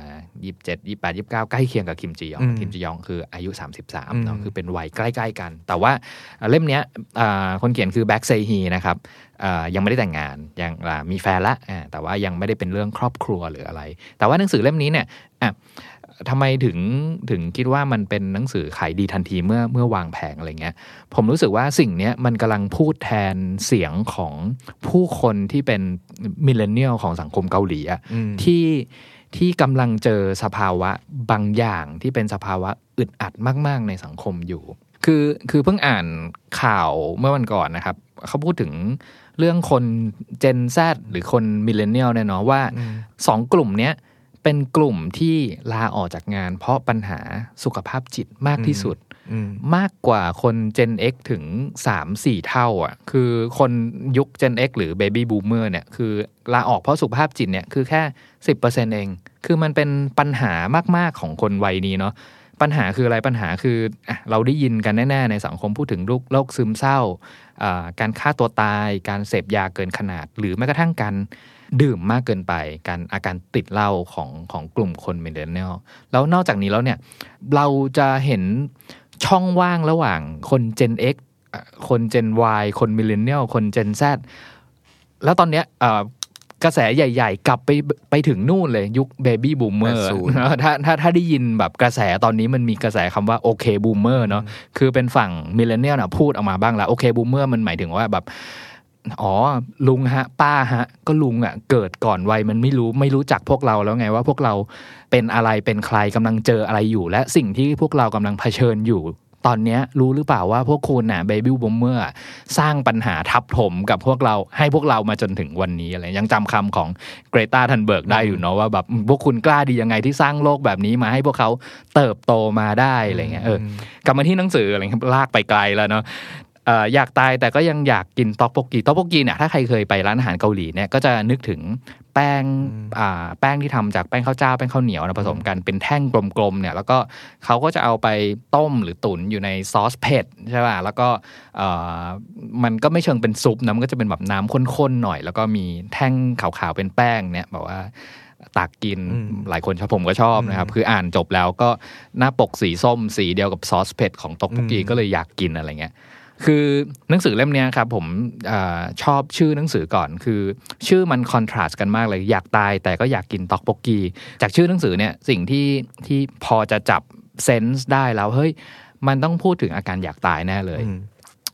27 28 29ใกล้เคียงกับคิมจียองคืออายุ33เนาะคือเป็นวัยใกล้ๆกันแต่ว่าเล่มนี้คนเขียนคือแบ็กเซฮีนะครับยังไม่ได้แต่งงานยังมีแฟนละแต่ว่ายังไม่ได้เป็นเรื่องครอบครัวหรืออะไรแต่ว่าหนังสือเล่มนี้เนี่ยทำไมถึงคิดว่ามันเป็นหนังสือขายดีทันทีเมื่อวางแผงอะไรเงี้ยผมรู้สึกว่าสิ่งนี้มันกำลังพูดแทนเสียงของผู้คนที่เป็นมิลเลนเนียลของสังคมเกาหลีอะที่กำลังเจอสภาวะบางอย่างที่เป็นสภาวะอึดอัดมากๆในสังคมอยู่คือเพิ่งอ่านข่าวเมื่อวันก่อนนะครับเขาพูดถึงเรื่องคน Gen Z หรือคนมิลเลนเนียลเนี่ยเนาะว่า2กลุ่มเนี้ยเป็นกลุ่มที่ลาออกจากงานเพราะปัญหาสุขภาพจิตมากที่สุดมากกว่าคน Gen X ถึง 3-4 เท่าอ่ะคือคนยุค Gen X หรือ Baby Boomer เนี่ยคือลาออกเพราะสุขภาพจิตเนี่ยคือแค่ 10% เองคือมันเป็นปัญหามากๆของคนวัยนี้เนาะปัญหาคืออะไรปัญหาคือเราได้ยินกันแน่ๆในสังคมพูดถึงโรคซึมเศร้าการฆ่าตัวตายการเสพยาเกินขนาดหรือแม้กระทั่งการดื่มมากเกินไปอาการติดเหล้าของกลุ่มคนมิลเลนเนียลแล้วนอกจากนี้แล้วเนี่ยเราจะเห็นช่องว่างระหว่างคน Gen X คน Gen Y คนมิลเลนเนียลคน Gen Z แล้วตอนเนี้ยกระแสใหญ่ๆกลับไปถึงนู่นเลยยุคเบบี้บูมเมอร์ถ้าได้ยินแบบกระแสตอนนี้มันมีกระแสคำว่าโอเคบูมเมอร์เนาะคือเป็นฝั่งมิลเลนเนียลนะพูดออกมาบ้างแล้วโอเคบูมเมอร์มันหมายถึงว่าแบบลุงฮะป้าฮะก็ลุงอ่ะเกิดก่อนวัยมันไม่รู้จักพวกเราแล้วไงว่าพวกเราเป็นอะไรเป็นใครกำลังเจออะไรอยู่และสิ่งที่พวกเรากำลังเผชิญอยู่ตอนนี้รู้หรือเปล่าว่าพวกคุณน่ะเบบี้บูมเมอร์สร้างปัญหาทับถมกับพวกเราให้พวกเรามาจนถึงวันนี้อะไรยังจำคำของเกรตา ทันเบิร์กได้อยู่เนาะว่าแบบพวกคุณกล้าดียังไงที่สร้างโลกแบบนี้มาให้พวกเขาเติบโตมาได้อะไรเงี้ยกลับมาที่หนังสืออะไรลากไปไกลแล้วเนาะอยากตายแต่ก็ยังอยากกินต๊อกโบกีเนี่ยถ้าใครเคยไปร้านอาหารเกาหลีเนี่ยก็จะนึกถึงแป้งที่ทำจากแป้งข้าวเจ้าแป้งข้าวเหนียวนะผสมกันเป็นแท่งกลมๆเนี่ยแล้วก็เขาก็จะเอาไปต้มหรือตุ๋นอยู่ในซอสเผ็ดใช่ป่ะแล้วก็มันก็ไม่เชิงเป็นซุปนะมันก็จะเป็นแบบน้ำข้นๆหน่อยแล้วก็มีแท่งขาวๆเป็นแป้งเนี่ยแบบว่าตักกินหลายคนชอบผมก็ชอบนะครับคืออ่านจบแล้วก็หน้าปกสีส้มสีเดียวกับซอสเผ็ดของต๊อกโบกีก็เลยอยากกินอะไรเงี้ยคือหนังสือเล่มนี้ครับผมชอบชื่อหนังสือก่อนคือชื่อมันคอนทราสต์กันมากเลยอยากตายแต่ก็อยากกินต๊อกโบกีจากชื่อหนังสือเนี่ยสิ่งที่พอจะจับเซนส์ได้แล้วเฮ้ยมันต้องพูดถึงอาการอยากตายแน่เลย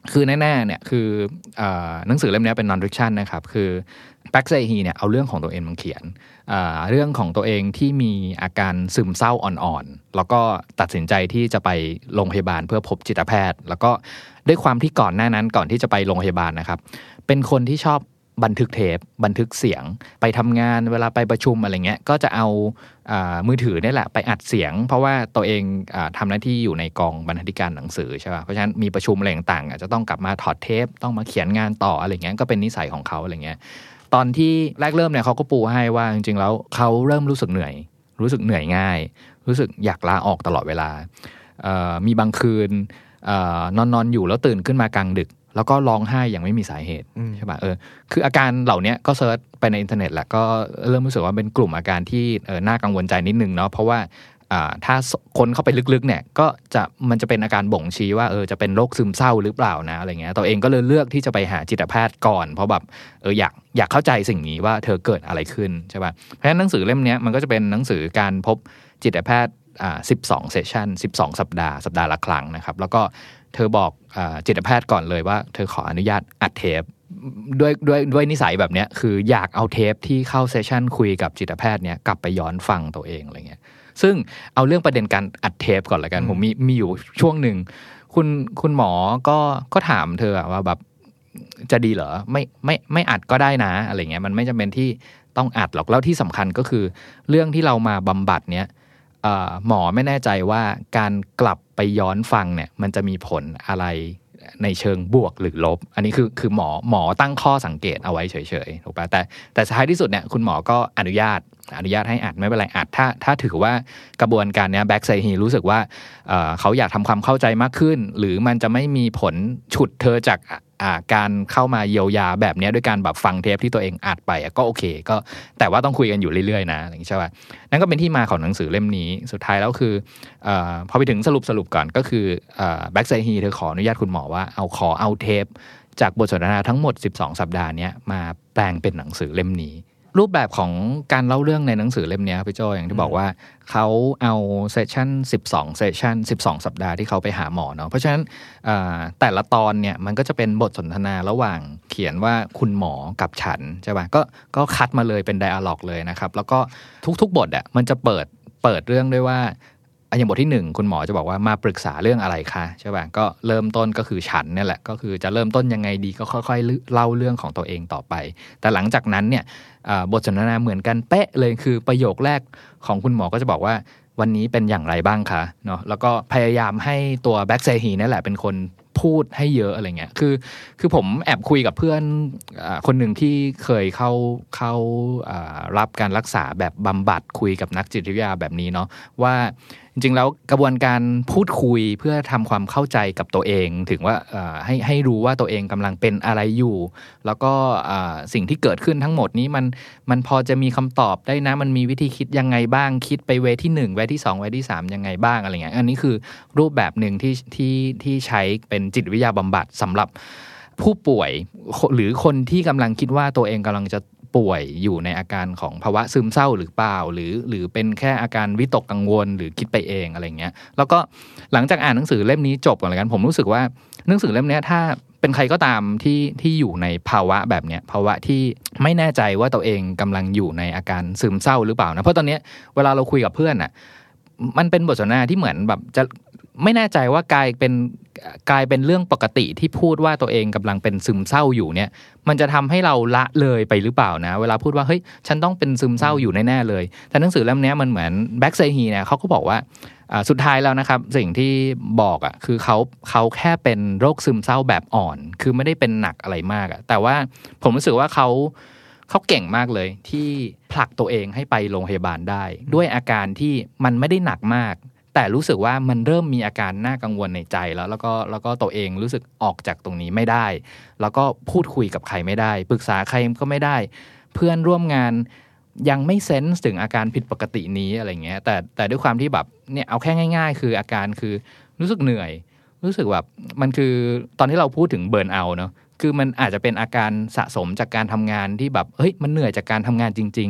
คือแน่ๆเนี่ยคือหนังสือเล่มนี้เป็น non fiction นะครับคือแบ็กเซฮีเนี่ยเอาเรื่องของตัวเองมาเขียนเรื่องของตัวเองที่มีอาการซึมเศร้าอ่อนๆแล้วก็ตัดสินใจที่จะไปโรงพยาบาลเพื่อพบจิตแพทย์แล้วก็ด้วยความที่ก่อนหน้านั้นก่อนที่จะไปโรงพยาบาลนะครับเป็นคนที่ชอบบันทึกเทปบันทึกเสียงไปทำงานเวลาไปประชุมอะไรเงี้ยก็จะเอามือถือนี่แหละไปอัดเสียงเพราะว่าตัวเองทำหน้าที่อยู่ในกองบรรณาธิการหนังสือใช่ป่ะเพราะฉะนั้นมีประชุมอะไรต่างๆจะต้องกลับมาถอดเทปต้องมาเขียนงานต่ออะไรเงี้ยก็เป็นนิสัยของเขาอะไรเงี้ยตอนที่แรกเริ่มเนี่ยเขาก็ปูให้ว่าจริงๆแล้วเขาเริ่มรู้สึกเหนื่อยง่ายรู้สึกอยากลาออกตลอดเวลามีบางคืนนอนอยู่แล้วตื่นขึ้นมากลางดึกแล้วก็ร้องไห้อย่างไม่มีสาเหตุใช่ป่ะคืออาการเหล่านี้ก็เซิร์ชไปในอินเทอร์เน็ตแหละก็เริ่มรู้สึกว่าเป็นกลุ่มอาการที่น่ากังวลใจนิดนึงเนาะเพราะว่าถ้าคนเข้าไปลึกๆเนี่ยก็มันจะเป็นอาการบ่งชี้ว่าจะเป็นโรคซึมเศร้าหรือเปล่านะอะไรเงี้ยตัวเองก็เลยเลือกที่จะไปหาจิตแพทย์ก่อนเพราะแบบอยากเข้าใจสิ่งนี้ว่าเธอเกิดอะไรขึ้นใช่ป่ะเพราะฉะนั้นหนังสือเล่มนี้มันก็จะเป็นหนังสือการพบจิตแพทย์12เซสชั่น12สัปดาห์ละครั้งนะครับแล้วก็เธอบอกจิตแพทย์ก่อนเลยว่าเธอขออนุญาตอัดเทปด้วยนิสัยแบบนี้คืออยากเอาเทปที่เข้าเซสชั่นคุยกับจิตแพทย์เนี้ยกลับไปย้อนฟังตัวเองอะไรเงี้ยซึ่งเอาเรื่องประเด็นการอัดเทปก่อนละกันผมมีอยู่ช่วงหนึ่งคุณหมอก็ถามเธอว่าแบบจะดีเหรอไม่อัดก็ได้นะอะไรเงี้ยมันไม่จำเป็นที่ต้องอัดหรอกแล้วที่สำคัญก็คือเรื่องที่เรามาบำบัดเนี้ยหมอไม่แน่ใจว่าการกลับไปย้อนฟังเนี่ยมันจะมีผลอะไรในเชิงบวกหรือลบอันนี้คือหมอตั้งข้อสังเกตเอาไว้เฉยๆถูกป่ะแต่ท้ายที่สุดเนี่ยคุณหมอก็อนุญาตให้อัดไม่เป็นไรอัดถ้าถือว่ากระบวนการเนี้ยแบ็กไซฮีรู้สึกว่าเขาอยากทำความเข้าใจมากขึ้นหรือมันจะไม่มีผลฉุดเธอจากการเข้ามาเยียวยาแบบนี้ด้วยการแบบฟังเทปที่ตัวเองอัดไปก็โอเคก็แต่ว่าต้องคุยกันอยู่เรื่อยๆนะอย่างนี้ใช่ป่ะนั่นก็เป็นที่มาของหนังสือเล่มนี้สุดท้ายแล้วคือพอไปถึงสรุปก่อนก็คือแบ็กไซฮีเธอขออนุญาตคุณหมอว่าเอาเทปจากบทสนทนาทั้งหมด12สัปดาห์นี้มาแปลงเป็นหนังสือเล่มนี้รูปแบบของการเล่าเรื่องในหนังสือเล่มนี้พี่โจอย่างที่บอกว่าเขาเอาเซสชั่น12เซสชั่น12สัปดาห์ที่เขาไปหาหมอเนาะเพราะฉะนั้นแต่ละตอนเนี่ยมันก็จะเป็นบทสนทนาระหว่างเขียนว่าคุณหมอกับฉันใช่ป่ะก็คัดมาเลยเป็นไดอะล็อกเลยนะครับแล้วก็ทุกบทอ่ะมันจะเปิดเรื่องด้วยว่าอย่างบทที่1คุณหมอจะบอกว่ามาปรึกษาเรื่องอะไรคะใช่ป่ะก็เริ่มต้นก็คือฉันนี่แหละก็คือจะเริ่มต้นยังไงดีก็ค่อยๆเล่าเรื่องของตัวเองต่อไปแต่หลังจากนั้นเนี่ยบทสนทนาเหมือนกันเป๊ะเลยคือประโยคแรกของคุณหมอก็จะบอกว่าวันนี้เป็นอย่างไรบ้างคะเนาะแล้วก็พยายามให้ตัวแบ็กไซฮีนั่นแหละเป็นคนพูดให้เยอะอะไรเงี้ยคือผมแอบคุยกับเพื่อนคนหนึ่งที่เคยเข้ารับการรักษาแบบบำบัดคุยกับนักจิตวิทยาแบบนี้เนาะว่าจริงๆแล้วกระบวนการพูดคุยเพื่อทำความเข้าใจกับตัวเองถึงว่าให้รู้ว่าตัวเองกำลังเป็นอะไรอยู่แล้วก็สิ่งที่เกิดขึ้นทั้งหมดนี้มันพอจะมีคำตอบได้นะมันมีวิธีคิดยังไงบ้างคิดไปเวที่1เวที่2เวที่3ยังไงบ้างอะไรเงี้ยอันนี้คือรูปแบบหนึ่งที่ใช้เป็นจิตวิทยาบำบัดสำหรับผู้ป่วยหรือคนที่กำลังคิดว่าตัวเองกำลังจะป่วยอยู่ในอาการของภาวะซึมเศร้าหรือเปล่าหรือเป็นแค่อาการวิตกกังวลหรือคิดไปเองอะไรเงี้ยแล้วก็หลังจากอ่านหนังสือเล่มนี้จบก่อนเลยกันผมรู้สึกว่าหนังสือเล่มนี้ถ้าเป็นใครก็ตามที่อยู่ในภาวะแบบเนี้ยภาวะที่ไม่แน่ใจว่าตัวเองกำลังอยู่ในอาการซึมเศร้าหรือเปล่านะเพราะตอนนี้เวลาเราคุยกับเพื่อนอ่ะมันเป็นบทสนทนาที่เหมือนแบบจะไม่แน่ใจว่ากลายเป็นเรื่องปกติที่พูดว่าตัวเองกำลังเป็นซึมเศร้าอยู่เนี่ยมันจะทำให้เราละเลยไปหรือเปล่านะเวลาพูดว่าเฮ้ยฉันต้องเป็นซึมเศร้าอยู่แน่ๆเลยแต่หนังสือเล่มนี้มันเหมือนแบ็กไซฮีเนี่ยเขาก็บอกว่าสุดท้ายแล้วนะครับสิ่งที่บอกอ่ะคือเขาแค่เป็นโรคซึมเศร้าแบบอ่อนคือไม่ได้เป็นหนักอะไรมากอ่ะแต่ว่าผมรู้สึกว่าเขาเก่งมากเลยที่ผลักตัวเองให้ไปโรงพยาบาลได้ด้วยอาการที่มันไม่ได้หนักมากแต่รู้สึกว่ามันเริ่มมีอาการน่ากังวลในใจแล้วก็ตัวเองรู้สึกออกจากตรงนี้ไม่ได้แล้วก็พูดคุยกับใครไม่ได้ปรึกษาใครก็ไม่ได้เพื่อนร่วมงานยังไม่เซนส์ถึงอาการผิดปกตินี้อะไรเงี้ยแต่ด้วยความที่แบบเนี่ยเอาแค่ง่ายๆคืออาการคือรู้สึกเหนื่อยรู้สึกแบบมันคือตอนที่เราพูดถึงเบิร์นเอาท์เนาะคือมันอาจจะเป็นอาการสะสมจากการทำงานที่แบบเฮ้ยมันเหนื่อยจากการทำงานจริงๆ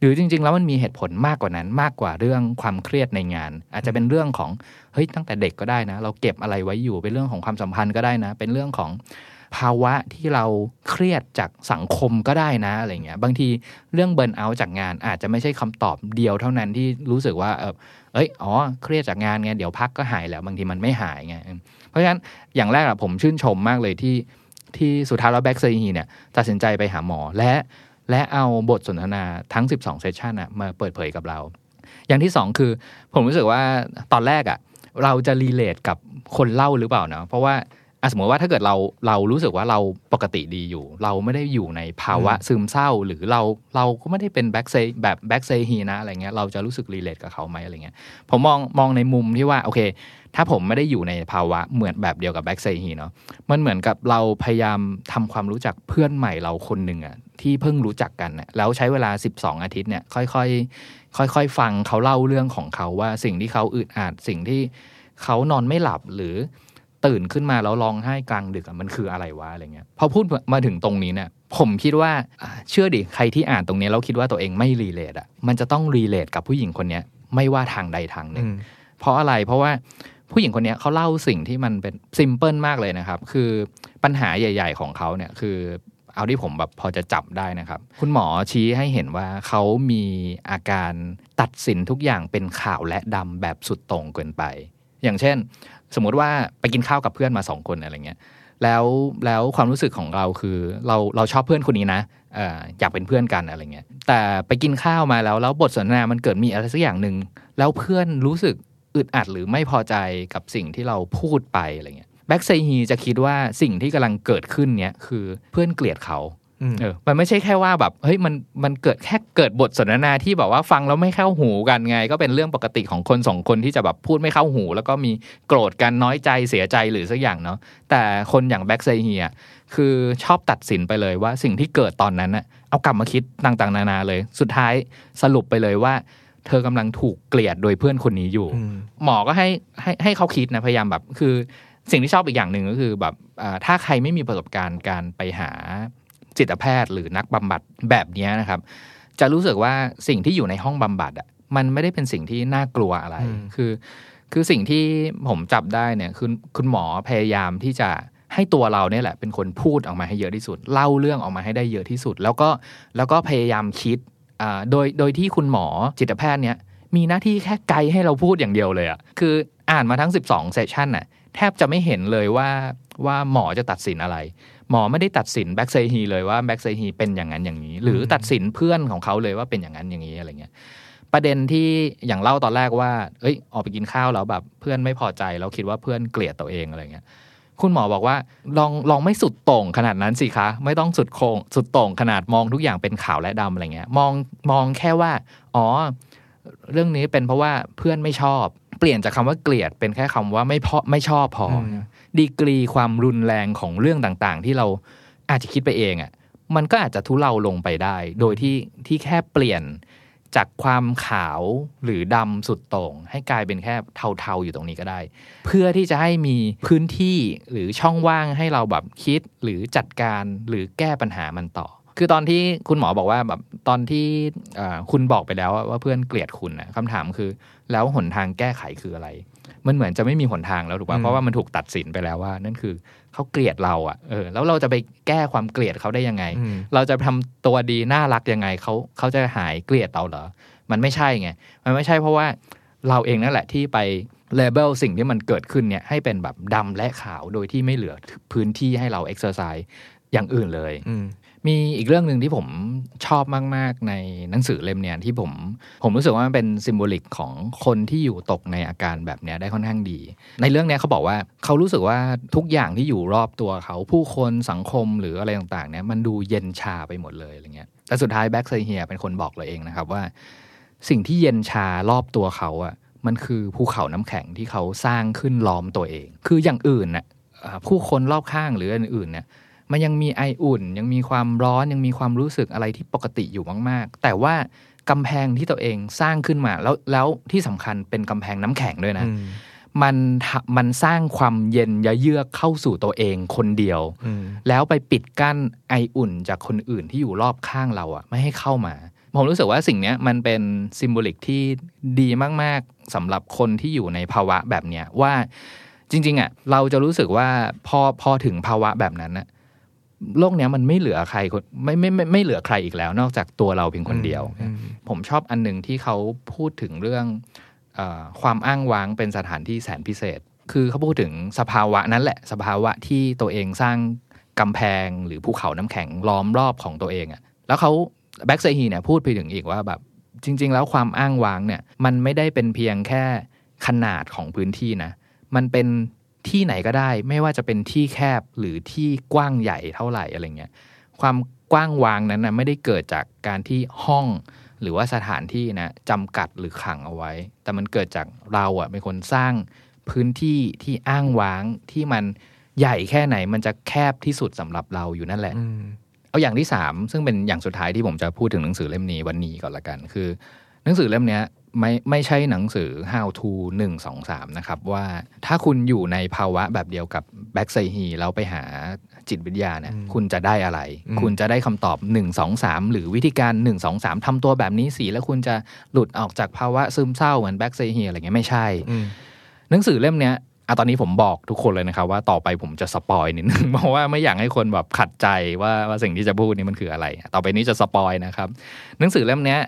หรือจริงๆแล้วมันมีเหตุผลมากกว่านั้นมากกว่าเรื่องความเครียดในงานอาจจะเป็นเรื่องของเฮ้ยตั้งแต่เด็กก็ได้นะเราเก็บอะไรไว้อยู่เป็นเรื่องของความสัมพันธ์ก็ได้นะเป็นเรื่องของภาวะที่เราเครียดจากสังคมก็ได้นะอะไรเงี้ยบางทีเรื่องเบิร์นเอาท์จากงานอาจจะไม่ใช่คำตอบเดียวเท่านั้นที่รู้สึกว่าเครียดจากงานไงเดี๋ยวพักก็หายแล้วบางทีมันไม่หายไงเพราะฉะนั้นอย่างแรกอะผมชื่นชมมากเลยที่สุดท้ายแล้วแบ็กเซฮีเนี่ยตัดสินใจไปหาหมอและเอาบทสนทนาทั้ง12เซสชันอะมาเปิดเผยกับเราอย่างที่2คือผมรู้สึกว่าตอนแรกอะเราจะรีเลทกับคนเล่าหรือเปล่านะเพราะว่าสมมติว่าถ้าเกิดเรารู้สึกว่าเราปกติดีอยู่เราไม่ได้อยู่ในภาวะซึมเศร้าหรือเราก็ไม่ได้เป็นแบ็กเซฮีนะอะไรเงี้ยเราจะรู้สึกรีเลทกับเขาไหมอะไรเงี้ยผมมองในมุมที่ว่าโอเคถ้าผมไม่ได้อยู่ในภาวะเหมือนแบบเดียวกับแบ็กเซฮีเนาะมันเหมือนกับเราพยายามทำความรู้จักเพื่อนใหม่เราคนหนึ่งอะที่เพิ่งรู้จักกันนะแล้วใช้เวลา12อาทิตย์เนี่ยค่อยฟังเขาเล่าเรื่องของเขาว่าสิ่งที่เขาอึดอัดสิ่งที่เขานอนไม่หลับหรือตื่นขึ้นมาแล้วร้องไห้กลางดึกมันคืออะไรวะอะไรเงี้ยพอพูดมาถึงตรงนี้เนี่ยผมคิดว่าเชื่อดิใครที่อ่านตรงนี้แล้วคิดว่าตัวเองไม่รีเลทอ่ะมันจะต้องรีเลทกับผู้หญิงคนนี้ไม่ว่าทางใดทางหนึ่งเพราะอะไรเพราะว่าผู้หญิงคนนี้เขาเล่าสิ่งที่มันเป็นซิมเพิลมากเลยนะครับคือปัญหาใหญ่ๆของเขาเนี่ยคือเอาที่ผมแบบพอจะจับได้นะครับคุณหมอชี้ให้เห็นว่าเขามีอาการตัดสินทุกอย่างเป็นขาวและดำแบบสุดโต่งเกินไปอย่างเช่นสมมติว่าไปกินข้าวกับเพื่อนมา2คนอะไรเงี้ยแล้วความรู้สึกของเราคือเราชอบเพื่อนคนนี้นะอยากเป็นเพื่อนกันอะไรเงี้ยแต่ไปกินข้าวมาแล้วบทสนทนามันเกิดมีอะไรสักอย่างนึงแล้วเพื่อนรู้สึกอึดอัดหรือไม่พอใจกับสิ่งที่เราพูดไปอะไรเงี้ยแบ็กเซฮีจะคิดว่าสิ่งที่กำลังเกิดขึ้นเนี้ยคือเพื่อนเกลียดเขามันไม่ใช่แค่ว่าแบบเฮ้ยมันเกิดบทสนทนาที่แบบว่าฟังแล้วไม่เข้าหูกันไงก็เป็นเรื่องปกติของคน2คนที่จะแบบพูดไม่เข้าหูแล้วก็มีโกรธกันน้อยใจเสียใจหรือสักอย่างเนาะแต่คนอย่างแบ็กเซฮีคือชอบตัดสินไปเลยว่าสิ่งที่เกิดตอนนั้นน่ะเอากลับมาคิดต่างๆนานาเลยสุดท้ายสรุปไปเลยว่าเธอกำลังถูกเกลียดโดยเพื่อนคนนี้อยู่หมอก็ให้เขาคิดนะพยายามแบบคือสิ่งที่ชอบอีกอย่างหนึ่งก็คือแบบถ้าใครไม่มีประสบการณ์การไปหาจิตแพทย์หรือนักบำบัดแบบนี้นะครับจะรู้สึกว่าสิ่งที่อยู่ในห้องบำบัดอ่ะมันไม่ได้เป็นสิ่งที่น่ากลัวอะไรคือสิ่งที่ผมจับได้เนี่ยคือคุณหมอพยายามที่จะให้ตัวเราเนี่ยแหละเป็นคนพูดออกมาให้เยอะที่สุดเล่าเรื่องออกมาให้ได้เยอะที่สุดแล้วก็พยายามคิดโดยที่คุณหมอจิตแพทย์เนี่ยมีหน้าที่แค่ไกด์ให้เราพูดอย่างเดียวเลยอ่ะคืออ่านมาทั้ง12เซสชั่นน่ะแทบจะไม่เห็นเลยว่าหมอจะตัดสินอะไรหมอไม่ได้ตัดสินแบ็กเซฮีเลยว่าแบ็กเซฮีเป็นอย่างนั้นอย่างนี้หรือตัดสินเพื่อนของเขาเลยว่าเป็นอย่างนั้นอย่างนี้อะไรเงี้ยประเด็นที่อย่างเล่าตอนแรกว่าออกไปกินข้าวแล้วแบบเพื่อนไม่พอใจแล้วคิดว่าเพื่อนเกลียดตัวเองอะไรเงี้ยคุณหมอบอกว่าลองไม่สุดโต่งขนาดนั้นสิคะไม่ต้องสุดโต่งขนาดมองทุกอย่างเป็นขาวและดำอะไรเงี้ยมองแค่ว่าเรื่องนี้เป็นเพราะว่าเพื่อนไม่ชอบเปลี่ยนจากคำว่าเกลียดเป็นแค่คำว่าไม่ชอบพอดีกรีความรุนแรงของเรื่องต่างๆที่เราอาจจะคิดไปเองอ่ะมันก็อาจจะทุเลาลงไปได้โดยที่แค่เปลี่ยนจากความขาวหรือดำสุดโต่งให้กลายเป็นแค่เทาๆอยู่ตรงนี้ก็ได้เพื่อที่จะให้มีพื้นที่หรือช่องว่างให้เราแบบคิดหรือจัดการหรือแก้ปัญหามันต่อคือตอนที่คุณหมอบอกว่าแบบตอนที่คุณบอกไปแล้วว่าเพื่อนเกลียดคุณนะคำถามคือแล้วหนทางแก้ไขคืออะไรมันเหมือนจะไม่มีหนทางแล้วถูกป่ะเพราะว่ามันถูกตัดสินไปแล้วว่านั่นคือเขาเกลียดเราอ่ะแล้วเราจะไปแก้ความเกลียดเขาได้ยังไงเราจะทำตัวดีน่ารักยังไงเขาจะหายเกลียดเราเหรอมันไม่ใช่ไงมันไม่ใช่เพราะว่าเราเองนั่นแหละที่ไปเลเบลสิ่งที่มันเกิดขึ้นเนี่ยให้เป็นแบบดำและขาวโดยที่ไม่เหลือพื้นที่ให้เราเอ็กซ์เซอร์ไซส์อย่างอื่นเลยมีอีกเรื่องนึงที่ผมชอบมากๆในหนังสือเล่มเนี้ยที่ผมรู้สึกว่ามันเป็นซิมโบลิกของคนที่อยู่ตกในอาการแบบเนี้ยได้ค่อนข้างดีในเรื่องนี้เขาบอกว่าเขารู้สึกว่าทุกอย่างที่อยู่รอบตัวเขาผู้คนสังคมหรืออะไรต่างๆเนี่ยมันดูเย็นชาไปหมดเลยอะไรเงี้ยแต่สุดท้ายแบ็กเซฮีเป็นคนบอกเราเองนะครับว่าสิ่งที่เย็นชารอบตัวเขาอ่ะมันคือภูเขาน้ำแข็งที่เขาสร้างขึ้นล้อมตัวเองคืออย่างอื่นน่ะผู้คนรอบข้างหรืออื่นๆเนี่ยมันยังมีไออุ่นยังมีความร้อนยังมีความรู้สึกอะไรที่ปกติอยู่มากๆแต่ว่ากำแพงที่ตัวเองสร้างขึ้นมาแล้วที่สำคัญเป็นกำแพงน้ำแข็งด้วยนะมันสร้างความเย็นเยือกเข้าสู่ตัวเองคนเดียวแล้วไปปิดกั้นไออุ่นจากคนอื่นที่อยู่รอบข้างเราอ่ะไม่ให้เข้ามาผมรู้สึกว่าสิ่งนี้มันเป็นซิมโบลิกที่ดีมากๆสำหรับคนที่อยู่ในภาวะแบบเนี้ยว่าจริงๆอ่ะเราจะรู้สึกว่าพอถึงภาวะแบบนั้นน่ะโลกเนี้ยมันไม่เหลือใครไม่เหลือใครอีกแล้วนอกจากตัวเราเพียงคนเดียวผมชอบอันนึงที่เขาพูดถึงเรื่องความอ้างว้างเป็นสถานที่แสนพิเศษคือเขาพูดถึงสภาวะนั้นแหละสภาวะที่ตัวเองสร้างกำแพงหรือภูเขาน้ำแข็งล้อมรอบของตัวเองอ่ะแล้วเขาแบ็กเซฮีเนี่ยพูดไปถึงอีกว่าแบบจริงๆแล้วความอ้างว้างเนี่ยมันไม่ได้เป็นเพียงแค่ขนาดของพื้นที่นะมันเป็นที่ไหนก็ได้ไม่ว่าจะเป็นที่แคบหรือที่กว้างใหญ่เท่าไหร่อะไรเงี้ยความกว้างวางนั้นนะไม่ได้เกิดจากการที่ห้องหรือว่าสถานที่นะจำกัดหรือขังเอาไว้แต่มันเกิดจากเราอ่ะเป็นคนสร้างพื้นที่ที่อ้างว้างที่มันใหญ่แค่ไหนมันจะแคบที่สุดสำหรับเราอยู่นั่นแหละเอาอย่างที่3ซึ่งเป็นอย่างสุดท้ายที่ผมจะพูดถึงหนังสือเล่มนี้วันนี้ก่อนละกันคือหนังสือเล่มนี้ไม่ใช่หนังสือ how to 1 2 3นะครับว่าถ้าคุณอยู่ในภาวะแบบเดียวกับแบ็กไซฮีแล้วไปหาจิตวิทยาเนี่ยคุณจะได้อะไรคุณจะได้คำตอบ1 2 3หรือวิธีการ1 2 3ทำตัวแบบนี้สิแล้วคุณจะหลุดออกจากภาวะซึมเศร้าเหมือนแบ็กไซฮีอะไรเงี้ยไม่ใช่หนังสือเล่มนี้ตอนนี้ผมบอกทุกคนเลยนะครับว่าต่อไปผมจะสปอยนิดนึงเพราะว่าไม่อยากให้คนแบบขัดใจว่าสิ่งที่จะพูดนี้มันคืออะไรต่อไปนี้จะสปอยนะครับหนังสือเล่มนี้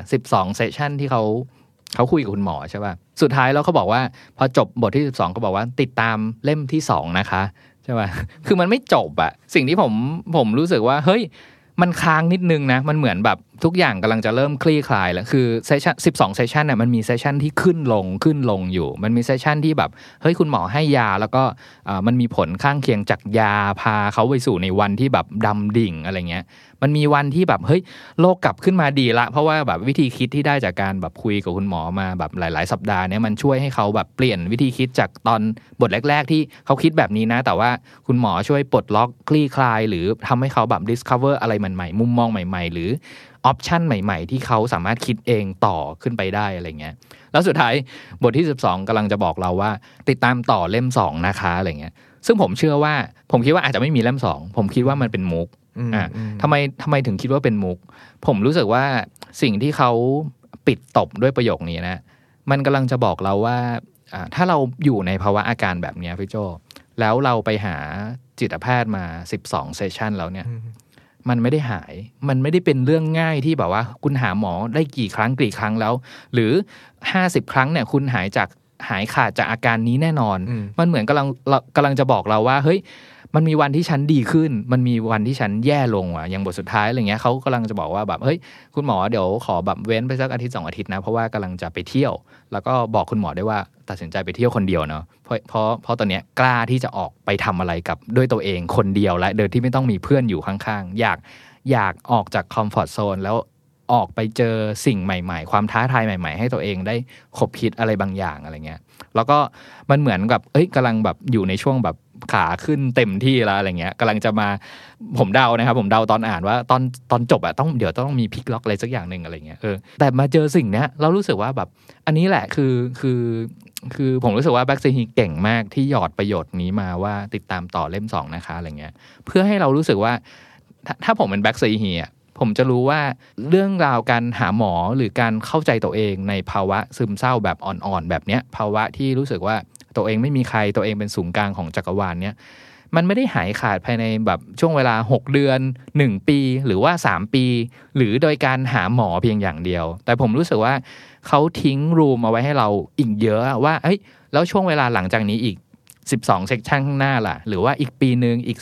12เซสชั่นที่เขาคุยกับคุณหมอใช่ป่ะสุดท้ายแล้วเขาบอกว่าพอจบบทที่12เขาบอกว่าติดตามเล่มที่2นะคะใช่ป่ะคือมันไม่จบอะสิ่งที่ผมรู้สึกว่าเฮ้ยมันค้างนิดนึงนะมันเหมือนแบบทุกอย่างกำลังจะเริ่มคลี่คลายแล้วคือเซสชั่น12เซสชั่นน่ะมันมีเซสชั่นที่ขึ้นลงอยู่มันมีเซสชั่นที่แบบเฮ้ยคุณหมอให้ยาแล้วก็มันมีผลข้างเคียงจากยาพาเขาไปสู่ในวันที่แบบดำดิ่งอะไรเงี้ยมันมีวันที่แบบเฮ้ยโลกกลับขึ้นมาดีละเพราะว่าแบบวิธีคิดที่ได้จากการแบบคุยกับคุณหมอมาแบบหลายๆสัปดาห์เนี้ยมันช่วยให้เขาแบบเปลี่ยนวิธีคิดจากตอนบทแรกๆที่เขาคิดแบบนี้นะแต่ว่าคุณหมอช่วยปลดล็อกคลี่คลายหรือทำให้เขาแบบ discover อะไรใหม่ๆมุมมองใหม่ๆหรือออปชันใหม่ๆที่เขาสามารถคิดเองต่อขึ้นไปได้อะไรเงี้ยแล้วสุดท้ายบทที่12กำลังจะบอกเราว่าติดตามต่อเล่ม2นะคะอะไรเงี้ยซึ่งผมคิดว่าอาจจะไม่มีเล่ม2ผมคิดว่ามันเป็นมุกทำไมถึงคิดว่าเป็นมุกผมรู้สึกว่าสิ่งที่เขาปิดตบด้วยประโยคนี้นะมันกำลังจะบอกเราว่าถ้าเราอยู่ในภาวะอาการแบบนี้พี่โจแล้วเราไปหาจิตแพทย์มา12เซสชั่นแล้วเนี่ยมันไม่ได้หายมันไม่ได้เป็นเรื่องง่ายที่แบบว่าคุณหาหมอได้กี่ครั้งแล้วหรือ50ครั้งเนี่ยคุณหายขาดจากอาการนี้แน่นอนมันเหมือนกำลังจะบอกเราว่าเฮ้ยมันมีวันที่ฉันดีขึ้นมันมีวันที่ฉันแย่ลงอ่ะอย่างบทสุดท้ายอะไรเงี้ยเขากำลังจะบอกว่าแบบเฮ้ยคุณหมอเดี๋ยวขอแบบเว้นไปสัก1-2 อาทิตย์นะเพราะว่ากำลังจะไปเที่ยวแล้วก็บอกคุณหมอได้ว่าตัดสินใจไปเที่ยวคนเดียวเนาะเพราะตอนเนี้ยกล้าที่จะออกไปทำอะไรกับด้วยตัวเองคนเดียวและโดยที่ไม่ต้องมีเพื่อนอยู่ข้างๆอยากออกจากคอมฟอร์ตโซนแล้วออกไปเจอสิ่งใหม่ๆความท้าทายใหม่ๆให้ตัวเองได้คบคิดอะไรบางอย่างอะไรเงี้ยแล้วก็มันเหมือนกับกำลังแบบอยู่ในช่วงแบบขาขึ้นเต็มที่แล้วอะไรเงี้ยกำลังจะมาผมเดานะครับผมเดาตอนอ่านว่าตอนจบอะเดี๋ยวต้องมีพลิกล็อกอะไรสักอย่างนึงอะไรเงี้ยแต่มาเจอสิ่งเนี้ยเรารู้สึกว่าแบบอันนี้แหละคือผมรู้สึกว่าแบ็กเซฮีเก่งมากที่หยอดประโยชน์นี้มาว่าติดตามต่อเล่ม2นะคะอะไรเงี้ยเพื่อให้เรารู้สึกว่าถ้าผมเป็นแบ็กเซฮีอะผมจะรู้ว่าเรื่องราวการหาหมอหรือการเข้าใจตัวเองในภาวะซึมเศร้าแบบอ่อนๆแบบเนี้ยภาวะที่รู้สึกว่าตัวเองไม่มีใครตัวเองเป็นศูนย์กลางของจักรวาลเนี้ยมันไม่ได้หายขาดภายในแบบช่วงเวลา6เดือน1ปีหรือว่า3ปีหรือโดยการหาหมอเพียงอย่างเดียวแต่ผมรู้สึกว่าเขาทิ้งรูมเอาไว้ให้เราอีกเยอะว่าแล้วช่วงเวลาหลังจากนี้อีก12เซกชันข้างหน้าล่ะหรือว่าอีกปีนึงอีก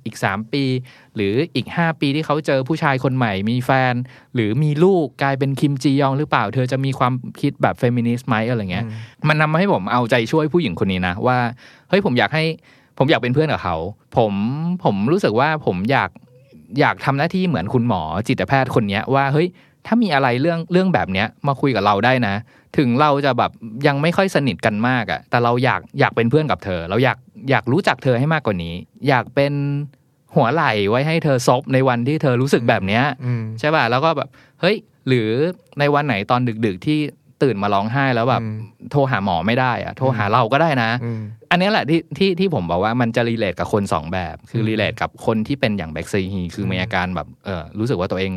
3ปีหรืออีก5ปีที่เขาเจอผู้ชายคนใหม่มีแฟนหรือมีลูกกลายเป็นคิมจียองหรือเปล่าเธอจะมีความคิดแบบเฟมินิสต์ไหมอะไรเงี้ยมันนำมาให้ผมเอาใจช่วยผู้หญิงคนนี้นะว่าเฮ้ยผมอยากเป็นเพื่อนกับเขาผมรู้สึกว่าผมอยากทำหน้าที่เหมือนคุณหมอจิตแพทย์คนนี้ว่าเฮ้ยถ้ามีอะไรเรื่องแบบเนี้ยมาคุยกับเราได้นะถึงเราจะแบบยังไม่ค่อยสนิทกันมากอะแต่เราอยากเป็นเพื่อนกับเธอเราอยากรู้จักเธอให้มากกว่านี้อยากเป็นหัวไหล่ไว้ให้เธอซบในวันที่เธอรู้สึกแบบเนี้ยใช่ป่ะแล้วก็แบบเฮ้ยหรือในวันไหนตอนดึกๆที่ตื่นมาร้องไห้แล้วแบบโทรหาหมอไม่ได้อะโทรหาเราก็ได้นะอันนี้แหละที่ผมบอกว่ามันจะรีเลทกับคน2แบบคือรีเลทกับคนที่เป็นอย่างแบ็กซีฮีคือมีอาการแบบรู้สึกว่าตัวเอง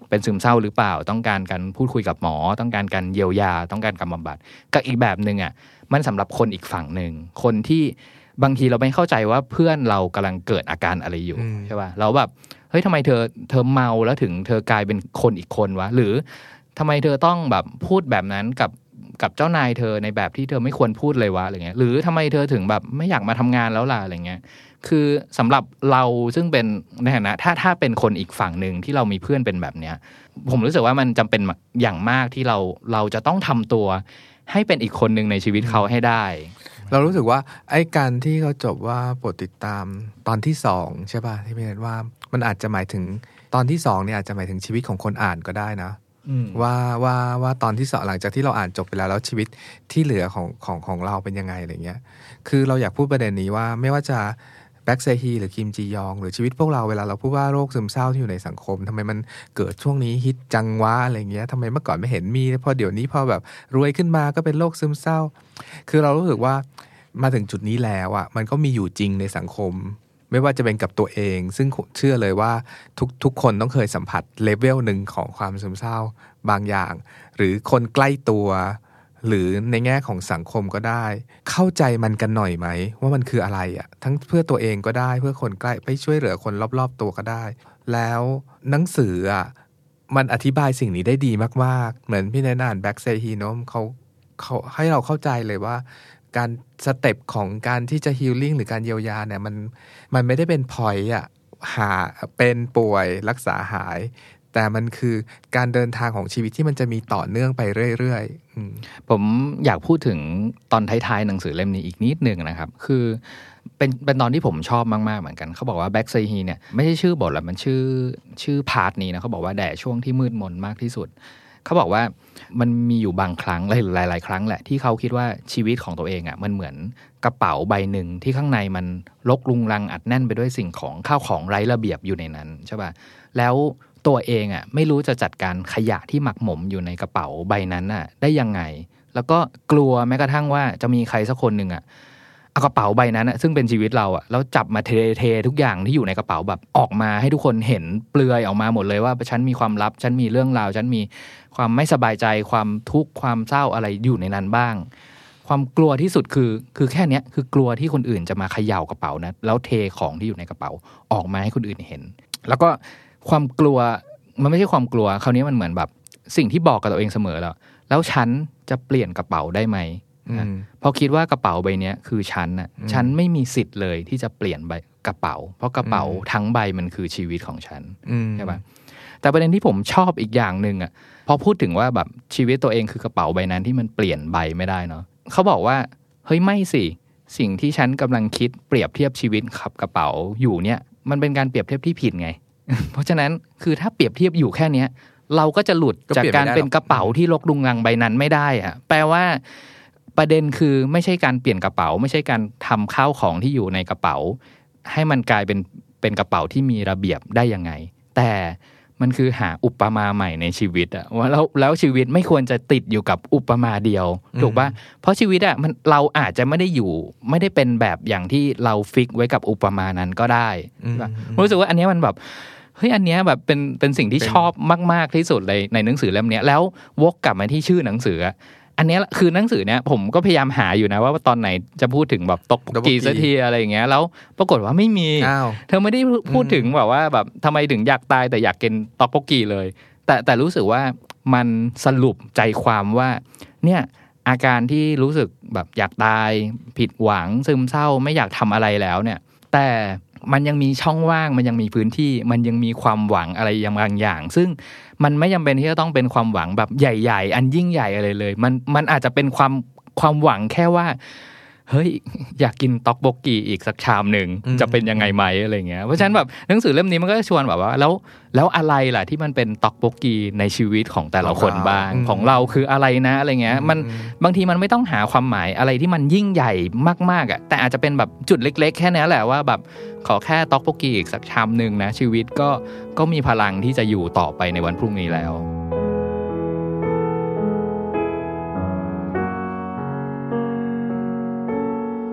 เป็นซึมเศร้าหรือเปล่าต้องการการพูดคุยกับหมอต้องการการเยียวยาต้องการการบำบัดกับอีกแบบนึงอ่ะมันสำหรับคนอีกฝั่งนึงคนที่บางทีเราไม่เข้าใจว่าเพื่อนเรากำลังเกิดอาการอะไรอยู่ใช่ป่ะเราแบบเฮ้ยทำไมเธอเมาแล้วถึงเธอกลายเป็นคนอีกคนวะหรือทำไมเธอต้องแบบพูดแบบนั้นกับเจ้านายเธอในแบบที่เธอไม่ควรพูดเลยวะอะไรเงี้ยหรือทำไมเธอถึงแบบไม่อยากมาทำงานแล้วล่ะอะไรเงี้ยคือสำหรับเราซึ่งเป็นในฐานะถ้าเป็นคนอีกฝั่งนึงที่เรามีเพื่อนเป็นแบบเนี้ยผมรู้สึกว่ามันจำเป็นอย่างมากที่เราจะต้องทำตัวให้เป็นอีกคนนึงในชีวิตเขาให้ได้เรารู้สึกว่าไอ้การที่เขาจบว่าโปรดติดตามตอนที่2ใช่ป่ะที่พี่เนตว่ามันอาจจะหมายถึงตอนที่2เนี่ยอาจจะหมายถึงชีวิตของคนอ่านก็ได้นะว่าตอนที่2หลังจากที่เราอ่านจบไปแล้วชีวิตที่เหลือของเราเป็นยังไงอะไรเงี้ยคือเราอยากพูดประเด็นนี้ว่าไม่ว่าจะแบ็กเซฮีหรือคิมจียองหรือชีวิตพวกเราเวลาเราพูดว่าโรคซึมเศร้าที่อยู่ในสังคมทำไมมันเกิดช่วงนี้ฮิตจังวะอะไรเงี้ยทำไมเมื่อก่อนไม่เห็นมีพอเดี๋ยวนี้พอแบบรวยขึ้นมาก็เป็นโรคซึมเศร้าคือเรารู้สึกว่ามาถึงจุดนี้แล้วอ่ะมันก็มีอยู่จริงในสังคมไม่ว่าจะเป็นกับตัวเองซึ่งเชื่อเลยว่าทุกคนต้องเคยสัมผัสเลเวลหนึ่งของความซึมเศร้าบางอย่างหรือคนใกล้ตัวหรือในแง่ของสังคมก็ได้เข้าใจมันกันหน่อยไหมว่ามันคืออะไรอ่ะทั้งเพื่อตัวเองก็ได้เพื่อคนใกล้ไปช่วยเหลือคนรอบๆตัวก็ได้แล้วหนังสืออ่ะมันอธิบายสิ่งนี้ได้ดีมากๆเหมือนพี่แนนอ่านแบ็กเซฮีโนมเขาให้เราเข้าใจเลยว่าการสเต็ปของการที่จะฮีลลิ่งหรือการเยียวยาเนี่ยมันไม่ได้เป็นพอยต์อ่ะหาเป็นป่วยรักษาหายแต่มันคือการเดินทางของชีวิตที่มันจะมีต่อเนื่องไปเรื่อยๆผมอยากพูดถึงตอนท้ายๆหนังสือเล่มนี้อีกนิดนึงนะครับคือเป็นตอนที่ผมชอบมากๆเหมือนกันเขาบอกว่าแบ็กไซฮีเนี่ยไม่ใช่ชื่อบทหรอกมันชื่อพาร์ทนี้นะเขาบอกว่าแด่ช่วงที่มืดมนมากที่สุดเขาบอกว่ามันมีอยู่บางครั้งหลายครั้งแหละที่เขาคิดว่าชีวิตของตัวเองอ่ะมันเหมือนกระเป๋าใบหนึ่งที่ข้างในมันรกรุงรังอัดแน่นไปด้วยสิ่งของข้าวของไร้ระเบียบอยู่ในนั้นใช่ป่ะแล้วตัวเองอ่ะไม่รู้จะจัดการขยะที่หมักหมมอยู่ในกระเป๋าใบนั้นน่ะได้ยังไงแล้วก็กลัวแม้กระทั่งว่าจะมีใครสักคนหนึ่งอ่ะเอากระเป๋าใบนั้นอ่ะซึ่งเป็นชีวิตเราอ่ะแล้วจับมาเททุกอย่างที่อยู่ในกระเป๋าแบบออกมาให้ทุกคนเห็นเปลือยออกมาหมดเลยว่าฉันมีความลับฉันมีเรื่องราวฉันมีความไม่สบายใจความทุกข์ความเศร้าอะไรอยู่ในนั้นบ้างความกลัวที่สุดคือแค่นี้คือกลัวที่คนอื่นจะมาเขย่ากระเป๋านะแล้วเทของที่อยู่ในกระเป๋าออกมาให้คนอื่นเห็นแล้วก็ความกลัวมันไม่ใช่ความกลัวคราวนี้มันเหมือนแบบสิ่งที่บอกกับตัวเองเสมอแล้วฉันจะเปลี่ยนกระเป๋าได้ไหมพอคิดว่ากระเป๋าใบนี้คือฉันน่ะฉันไม่มีสิทธิ์เลยที่จะเปลี่ยนใบกระเป๋าเพราะกระเป๋าทั้งใบมันคือชีวิตของฉันใช่ปะแต่ประเด็นที่ผมชอบอีกอย่างนึงอ่ะพอพูดถึงว่าแบบชีวิตตัวเองคือกระเป๋าใบนั้นที่มันเปลี่ยนใบไม่ได้เนาะเขาบอกว่าเฮ้ยไม่สิสิ่งที่ฉันกำลังคิดเปรียบเทียบชีวิตกับกระเป๋าอยู่เนี่ยมันเป็นการเปรียบเทียบที่ผิดไง เพราะฉะนั้นคือถ้าเปรียบเทียบอยู่แค่นี้เราก็จะหลุดจากการเป็นกระเป๋าที่รกรุงรังใบนั้นไม่ได้อะแปลว่าประเด็นคือไม่ใช่การเปลี่ยนกระเป๋าไม่ใช่การทำข้าวของที่อยู่ในกระเป๋าให้มันกลายเป็นกระเป๋าที่มีระเบียบได้ยังไงแต่มันคือหาอุปมาใหม่ในชีวิตอะว่าแล้วชีวิตไม่ควรจะติดอยู่กับอุปมาเดียวถูกป่ะเพราะชีวิตอะมันเราอาจจะไม่ได้เป็นแบบอย่างที่เราฟิกไว้กับอุปมานั้นก็ได้รู้สึกว่าอันนี้มันแบบเฮ้ยอันเนี้ยแบบเป็นสิ่งที่ชอบมากๆที่สุดเลยในหนังสือเล่มนี้แล้ววกกลับมาที่ชื่อหนังสืออันนี้คือหนังสือเนี้ยผมก็พยายามหาอยู่นะว่าตอนไหนจะพูดถึงแบบต๊อกโบกีสักทีอะไรอย่างเงี้ยแล้วปรากฏว่าไม่มีเธอไม่ได้พูดถึงแบบว่าแบบทำไมถึงอยากตายแต่อยากกินต๊อกโบกีเลยแต่รู้สึกว่ามันสรุปใจความว่าเนี่ยอาการที่รู้สึกแบบอยากตายผิดหวังซึมเศร้าไม่อยากทำอะไรแล้วเนี่ยแต่มันยังมีช่องว่างมันยังมีพื้นที่มันยังมีความหวังอะไรบางอย่างซึ่งมันไม่จำเป็นที่จะต้องเป็นความหวังแบบใหญ่ๆอันยิ่งใหญ่อะไรเลยมันอาจจะเป็นความหวังแค่ว่าเฮ้ยอยากกินต๊อกโบกีอีกสักชามนึงจะเป็นยังไงไหมอะไรเงี้ยเพราะฉะนั้นแบบหนังสือเล่มนี้มันก็ชวนแบบว่าแล้วอะไรล่ะที่มันเป็นต๊อกโบกีในชีวิตของแต่ละคนบ้างของเราคืออะไรนะอะไรเงี้ยมันบางทีมันไม่ต้องหาความหมายอะไรที่มันยิ่งใหญ่มากๆอ่ะแต่อาจจะเป็นแบบจุดเล็กๆแค่นี้แหละว่าแบบขอแค่ต๊อกโบกีอีกสักชามนึงนะชีวิตก็มีพลังที่จะอยู่ต่อไปในวันพรุ่งนี้แล้ว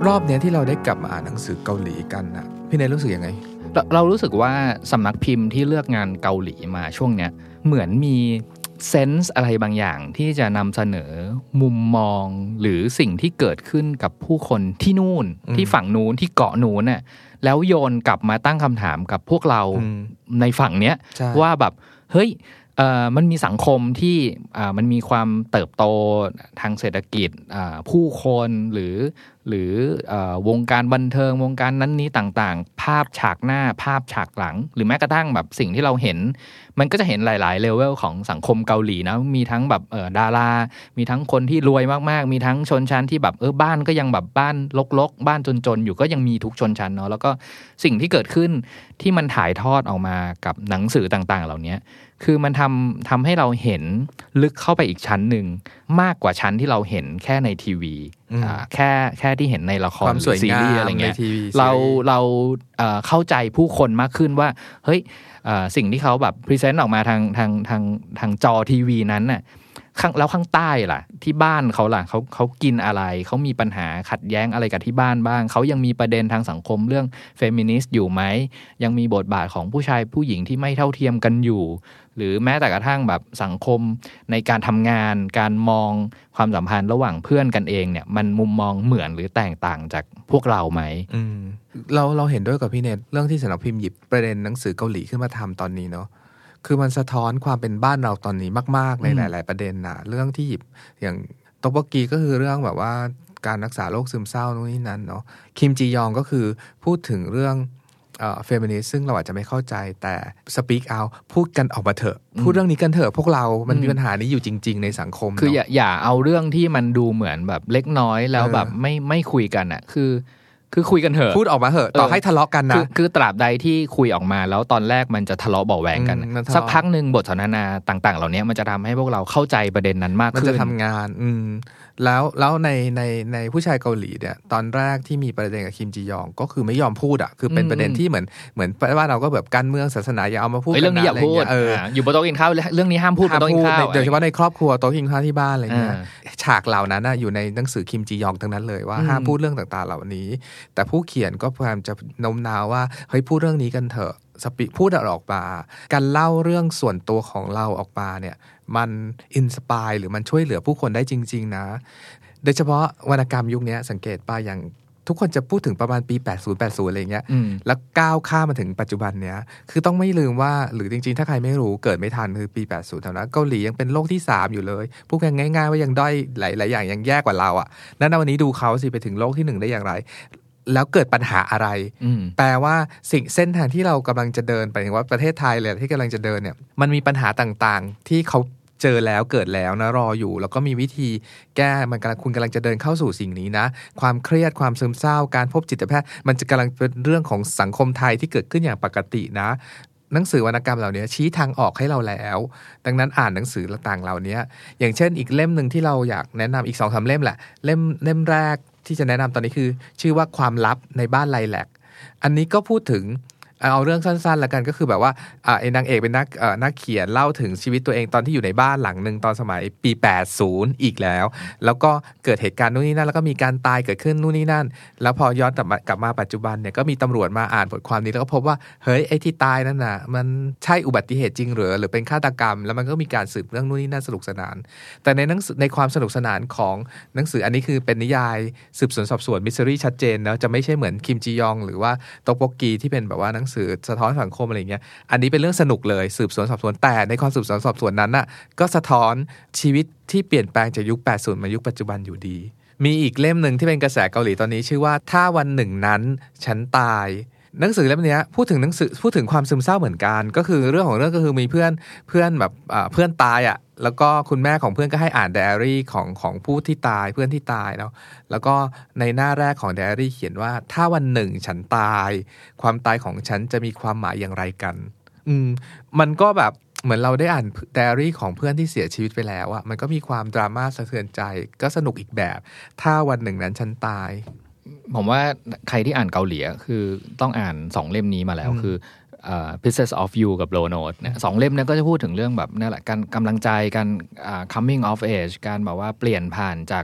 รอบเนี้ยที่เราได้กลับมาอ่านหนังสือเกาหลีกันนะพี่เนยรู้สึกยังไงเรารู้สึกว่าสำนักพิมพ์ที่เลือกงานเกาหลีมาช่วงเนี้ยเหมือนมีเซนส์อะไรบางอย่างที่จะนำเสนอมุมมองหรือสิ่งที่เกิดขึ้นกับผู้คนที่นู่นที่ฝั่งนู้นที่เกาะนู้นน่ะแล้วโยนกลับมาตั้งคำถามกับพวกเราในฝั่งเนี้ยว่าแบบเฮ้ยมันมีสังคมที่มันมีความเติบโตทางเศรษฐกิจผู้คนหรือวงการบันเทิงวงการนั้นนี้ต่างๆภาพฉากหน้าภาพฉากหลังหรือแม้กระทั่งแบบสิ่งที่เราเห็นมันก็จะเห็นหลายๆเลเวลของสังคมเกาหลีนะมีทั้งแบบดารามีทั้งคนที่รวยมากๆมีทั้งชนชั้นที่แบบบ้านก็ยังแบบบ้านรกๆบ้านจนๆอยู่ก็ยังมีทุกชนชั้นเนาะแล้วก็สิ่งที่เกิดขึ้นที่มันถ่ายทอดออกมากับหนังสือต่างๆเหล่านี้คือมันทำให้เราเห็นลึกเข้าไปอีกชั้นหนึ่งมากกว่าชั้นที่เราเห็นแค่ในทีวีแค่ที่เห็นในละครหรือซีรีส์อะไรเงี้ยเราเข้าใจผู้คนมากขึ้นว่าเฮ้ยสิ่งที่เขาแบบพรีเซนต์ออกมาทางจอทีวีนั้นน่ะแล้วข้างใต้ล่ะที่บ้านเขาล่ะเขากินอะไรเขามีปัญหาขัดแย้งอะไรกับที่บ้านบ้างเขายังมีประเด็นทางสังคมเรื่องเฟมินิสต์อยู่ไหมยังมีบทบาทของผู้ชายผู้หญิงที่ไม่เท่าเทียมกันอยู่หรือแม้แต่กระทั่งแบบสังคมในการทำงานการมองความสัมพันธ์ระหว่างเพื่อนกันเองเนี่ยมันมุมมองเหมือนหรือแตกต่างจากพวกเราไหมเราเห็นด้วยกับพี่เนตเรื่องที่สำนักพิมพ์หยิบประเด็นหนังสือเกาหลีขึ้นมาทำตอนนี้เนาะคือมันสะท้อนความเป็นบ้านเราตอนนี้มากๆในหลายๆประเด็นนะเรื่องที่หยิบอย่างต๊อกบกกีก็คือเรื่องแบบว่าการรักษาโรคซึมเศร้านู่นนี่นั่นเนาะคิมจียองก็คือพูดถึงเรื่องเฟมินิสต์ซึ่งเราอาจจะไม่เข้าใจแต่สปีกเอาพูดกันออกมาเถอะพูดเรื่องนี้กันเถอะพวกเรามันมีปัญหานี้อยู่จริงๆในสังคมคืออย่าเอาเรื่องที่มันดูเหมือนแบบเล็กน้อยแล้วแบบไม่คุยกันอ่ะคือคุยกันเถอะพูดออกมาเถอะต่อให้ทะเลาะกันนะคือตราบใดที่คุยออกมาแล้วตอนแรกมันจะทะเลาะเบาะแวงกันสักพักนึงบทสนทนาต่างๆเหล่านี้มันจะทำให้พวกเราเข้าใจประเด็นนั้นมากขึ้นมันจะทำงานแล้วในผู้ชายเกาหลีเนี่ยตอนแรกที่มีประเด็นกับคิมจียองก็คือไม่ยอมพูดอ่ะคือเป็นประเด็นที่เหมือนว่าเราก็แบบการเมืองศาสนาอย่าเอามาพูดกันนะเรื่องนี้อย่าพูดอยู่บนโต๊ะกินข้าวเรื่องนี้ห้ามพูดบนโต๊ะกินข้าวโดยเฉพาะในครอบครัวโต๊ะกินข้าวที่บ้านอะไรเงี้ยฉากเหล่านั้นอยู่ในหนังสือคิมจียองทั้งนั้นเลยว่าห้ามพูดเรื่องต่างๆเหล่านี้แต่ผู้เขียนก็พยายามจะโน้มน้าวว่าเฮ้ยพูดเรื่องนี้กันเถอะพูดออกมาการเล่าเรื่องส่วนตัวของเราออกมาเนี่ยมันอินสปายหรือมันช่วยเหลือผู้คนได้จริงๆนะโดยเฉพาะวรรณกรรมยุคนี้สังเกตป่ะอย่างทุกคนจะพูดถึงประมาณปี80อะไรเงี้ยแล้วก้าวข้ามมาถึงปัจจุบันเนี้ยคือต้องไม่ลืมว่าหรือจริงๆถ้าใครไม่รู้เกิดไม่ทันคือปี80เท่านั้นเกาหลียังเป็นโลกที่3อยู่เลยพูดกันง่ายๆว่ายังด้อยหลายๆอย่างยังแย่กว่าเราอ่ะนั้นวันนี้ดูเขาสิไปถึงโลกที่1ได้อย่างไรแล้วเกิดปัญหาอะไรแปลว่าเส้นทางที่เรากำลังจะเดินไปถึงว่าประเทศไทยเลยที่กำลังจะเดินเนี่ยมันมีปัญหาต่างๆที่เขาเจอแล้วเกิดแล้วนะรออยู่แล้วก็มีวิธีแก้มันคุณกำลังจะเดินเข้าสู่สิ่งนี้นะความเครียดความซึมเศร้าการพบจิตแพทย์มันจะกำลังเป็นเรื่องของสังคมไทยที่เกิดขึ้นอย่างปกตินะหนังสือวรรณกรรมเหล่านี้ชี้ทางออกให้เราแล้วดังนั้นอ่านหนังสือต่างๆเหล่านี้อย่างเช่นอีกเล่มนึงที่เราอยากแนะนำอีก 2-3 เล่มแหละเล่มแรกที่จะแนะนำตอนนี้คือชื่อว่าความลับในบ้านไลแลกอันนี้ก็พูดถึงเอาเรื่องสั้นๆละกันก็คือแบบว่าไอ้นางเอกเป็นนักเขียนเล่าถึงชีวิตตัวเองตอนที่อยู่ในบ้านหลังนึงตอนสมัยปี80อีกแล้วก็เกิดเหตุการณ์นู่นนี่นั่นแล้วก็มีการตายเกิดขึ้นนู่นนี่นั่นแล้วพอย้อนกลับมาปัจจุบันเนี่ยก็มีตำรวจมาอ่านบทความนี้แล้วก็พบว่าเฮ้ยไอ้ที่ตายนั่นน่ะมันใช่อุบัติเหตุจริงหรือเป็นฆาตกรรมแล้วมันก็มีการสืบเรื่องนู่นนี่นั่นสนุกสนานแต่ในความสนุกสนานของหนังสืออันนี้คือเป็นนิยายสืบสวนสอบสวนมิสซิรี่ชัดเจนนะจะไม่ใช่เหมือนคิมจียองหรือว่าต๊อกบกกีที่เป็นแบบว่าหนังสือสะท้อนสังคมอะไรเงี้ยอันนี้เป็นเรื่องสนุกเลยสืบสวนสอบสวนแต่ในความสืบสวนสอบสวนนั้นน่ะก็สะท้อนชีวิตที่เปลี่ยนแปลงจากยุค80มายุคปัจจุบันอยู่ดีมีอีกเล่มนึงที่เป็นกระแสเกาหลีตอนนี้ชื่อว่าถ้าวันหนึ่งนั้นฉันตายหนังสือเล่มนี้พูดถึงความซึมเศร้าเหมือนกันก็คือเรื่องของเรื่องก็คือมีเพื่อนแบบเพื่อนตายอ่ะแล้วก็คุณแม่ของเพื่อนก็ให้อ่านไดอารี่ของผู้ที่ตายเพื่อนที่ตายแล้วก็ในหน้าแรกของไดอารี่เขียนว่าถ้าวันหนึ่งฉันตายความตายของฉันจะมีความหมายอย่างไรกันมันก็แบบเหมือนเราได้อ่านไดอารี่ของเพื่อนที่เสียชีวิตไปแล้วอ่ะมันก็มีความดราม่าสะเทือนใจก็สนุกอีกแบบถ้าวันหนึ่งนั้นฉันตายผมว่าใครที่อ่านเกาหลีคือต้องอ่าน2เล่มนี้มาแล้วคือPieces of You กับ Low Note เนี่ย2เล่มเนี่ยก็จะพูดถึงเรื่องแบบนั่นแหละการกำลังใจการcoming of age การแบบว่าเปลี่ยนผ่านจาก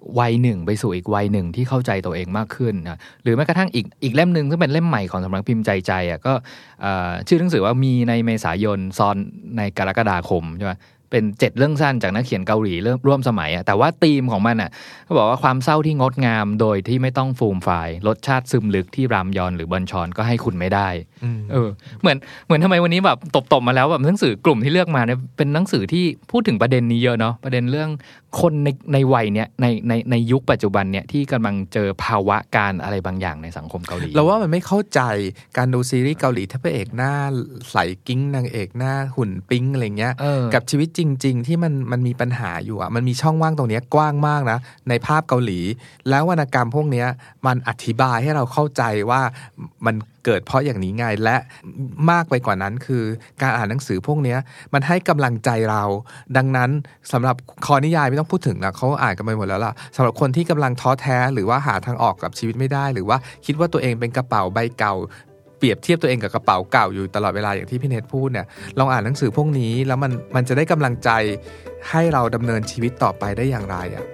วัยหนึ่งไปสู่อีกวัยหนึ่งที่เข้าใจตัวเองมากขึ้นนะหรือแม้กระทั่งอีกเล่มนึงซึ่งเป็นเล่มใหม่ของสำนักพิมพ์ใจอ่ะก็ชื่อหนังสือว่ามีในเมษายนซอนในกรกฎาคมใช่ไหมเป็น7เรื่องสั้นจากนักเขียนเกาหลีร่วมสมัยอ่ะแต่ว่าธีมของมันอ่ะเขาบอกว่าความเศร้าที่งดงามโดยที่ไม่ต้องฟูมฟายรสชาติซึมลึกที่รามยอนหรือบอนชอนก็ให้คุณไม่ได้เหมือนทำไมวันนี้แบบตบมาแล้วแบบหนังสือกลุ่มที่เลือกมาเนี่ยเป็นหนังสือที่พูดถึงประเด็นนี้เยอะเนาะประเด็นเรื่องคนในวัยเนี้ยในยุคปัจจุบันเนี่ยที่กำลังเจอภาวะการอะไรบางอย่างในสังคมเกาหลีเราว่ามันไม่เข้าใจการดูซีรีส์เกาหลีถ้าพระเอกหน้าใสกิ้งนางเอกหน้าหุ่นปิ๊งอะไรเงี้ยกับชีวิตจริงๆที่มันมีปัญหาอยู่อ่ะมันมีช่องว่างตรงนี้กว้างมากนะในภาพเกาหลีแล้ววรรณกรรมพวกนี้มันอธิบายให้เราเข้าใจว่ามันเกิดเพราะอย่างนี้ไงและมากไปกว่านั้นคือการอ่านหนังสือพวกนี้มันให้กำลังใจเราดังนั้นสำหรับคอนิยายไม่ต้องพูดถึงนะเขาอ่านกันไปหมดแล้วล่ะสำหรับคนที่กำลังท้อแท้หรือว่าหาทางออกกับชีวิตไม่ได้หรือว่าคิดว่าตัวเองเป็นกระเป๋าใบเก่าเปรียบเทียบตัวเองกับกระเป๋าเก่าอยู่ตลอดเวลาอย่างที่พี่เนทพูดเนี่ยลองอ่านหนังสือพวกนี้แล้วมันจะได้กำลังใจให้เราดำเนินชีวิตต่อไปได้อย่างไรอ่ะ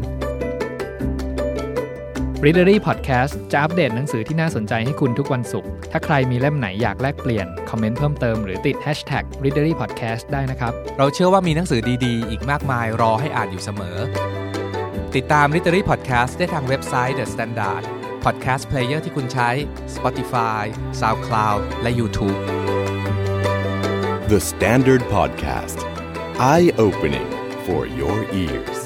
Readery Podcast จะอัปเดตหนังสือที่น่าสนใจให้คุณทุกวันศุกร์ถ้าใครมีเล่มไหนอยากแลกเปลี่ยนคอมเมนต์เพิ่มเติมหรือติด hashtag Readery Podcast ได้นะครับเราเชื่อว่ามีหนังสือดีๆอีกมากมายรอให้อ่านอยู่เสมอติดตาม Readery Podcast ได้ทางเว็บไซต์ The Standard Podcast Player ที่คุณใช้ Spotify, SoundCloud และ YouTube The Standard Podcast Eye Opening for your ears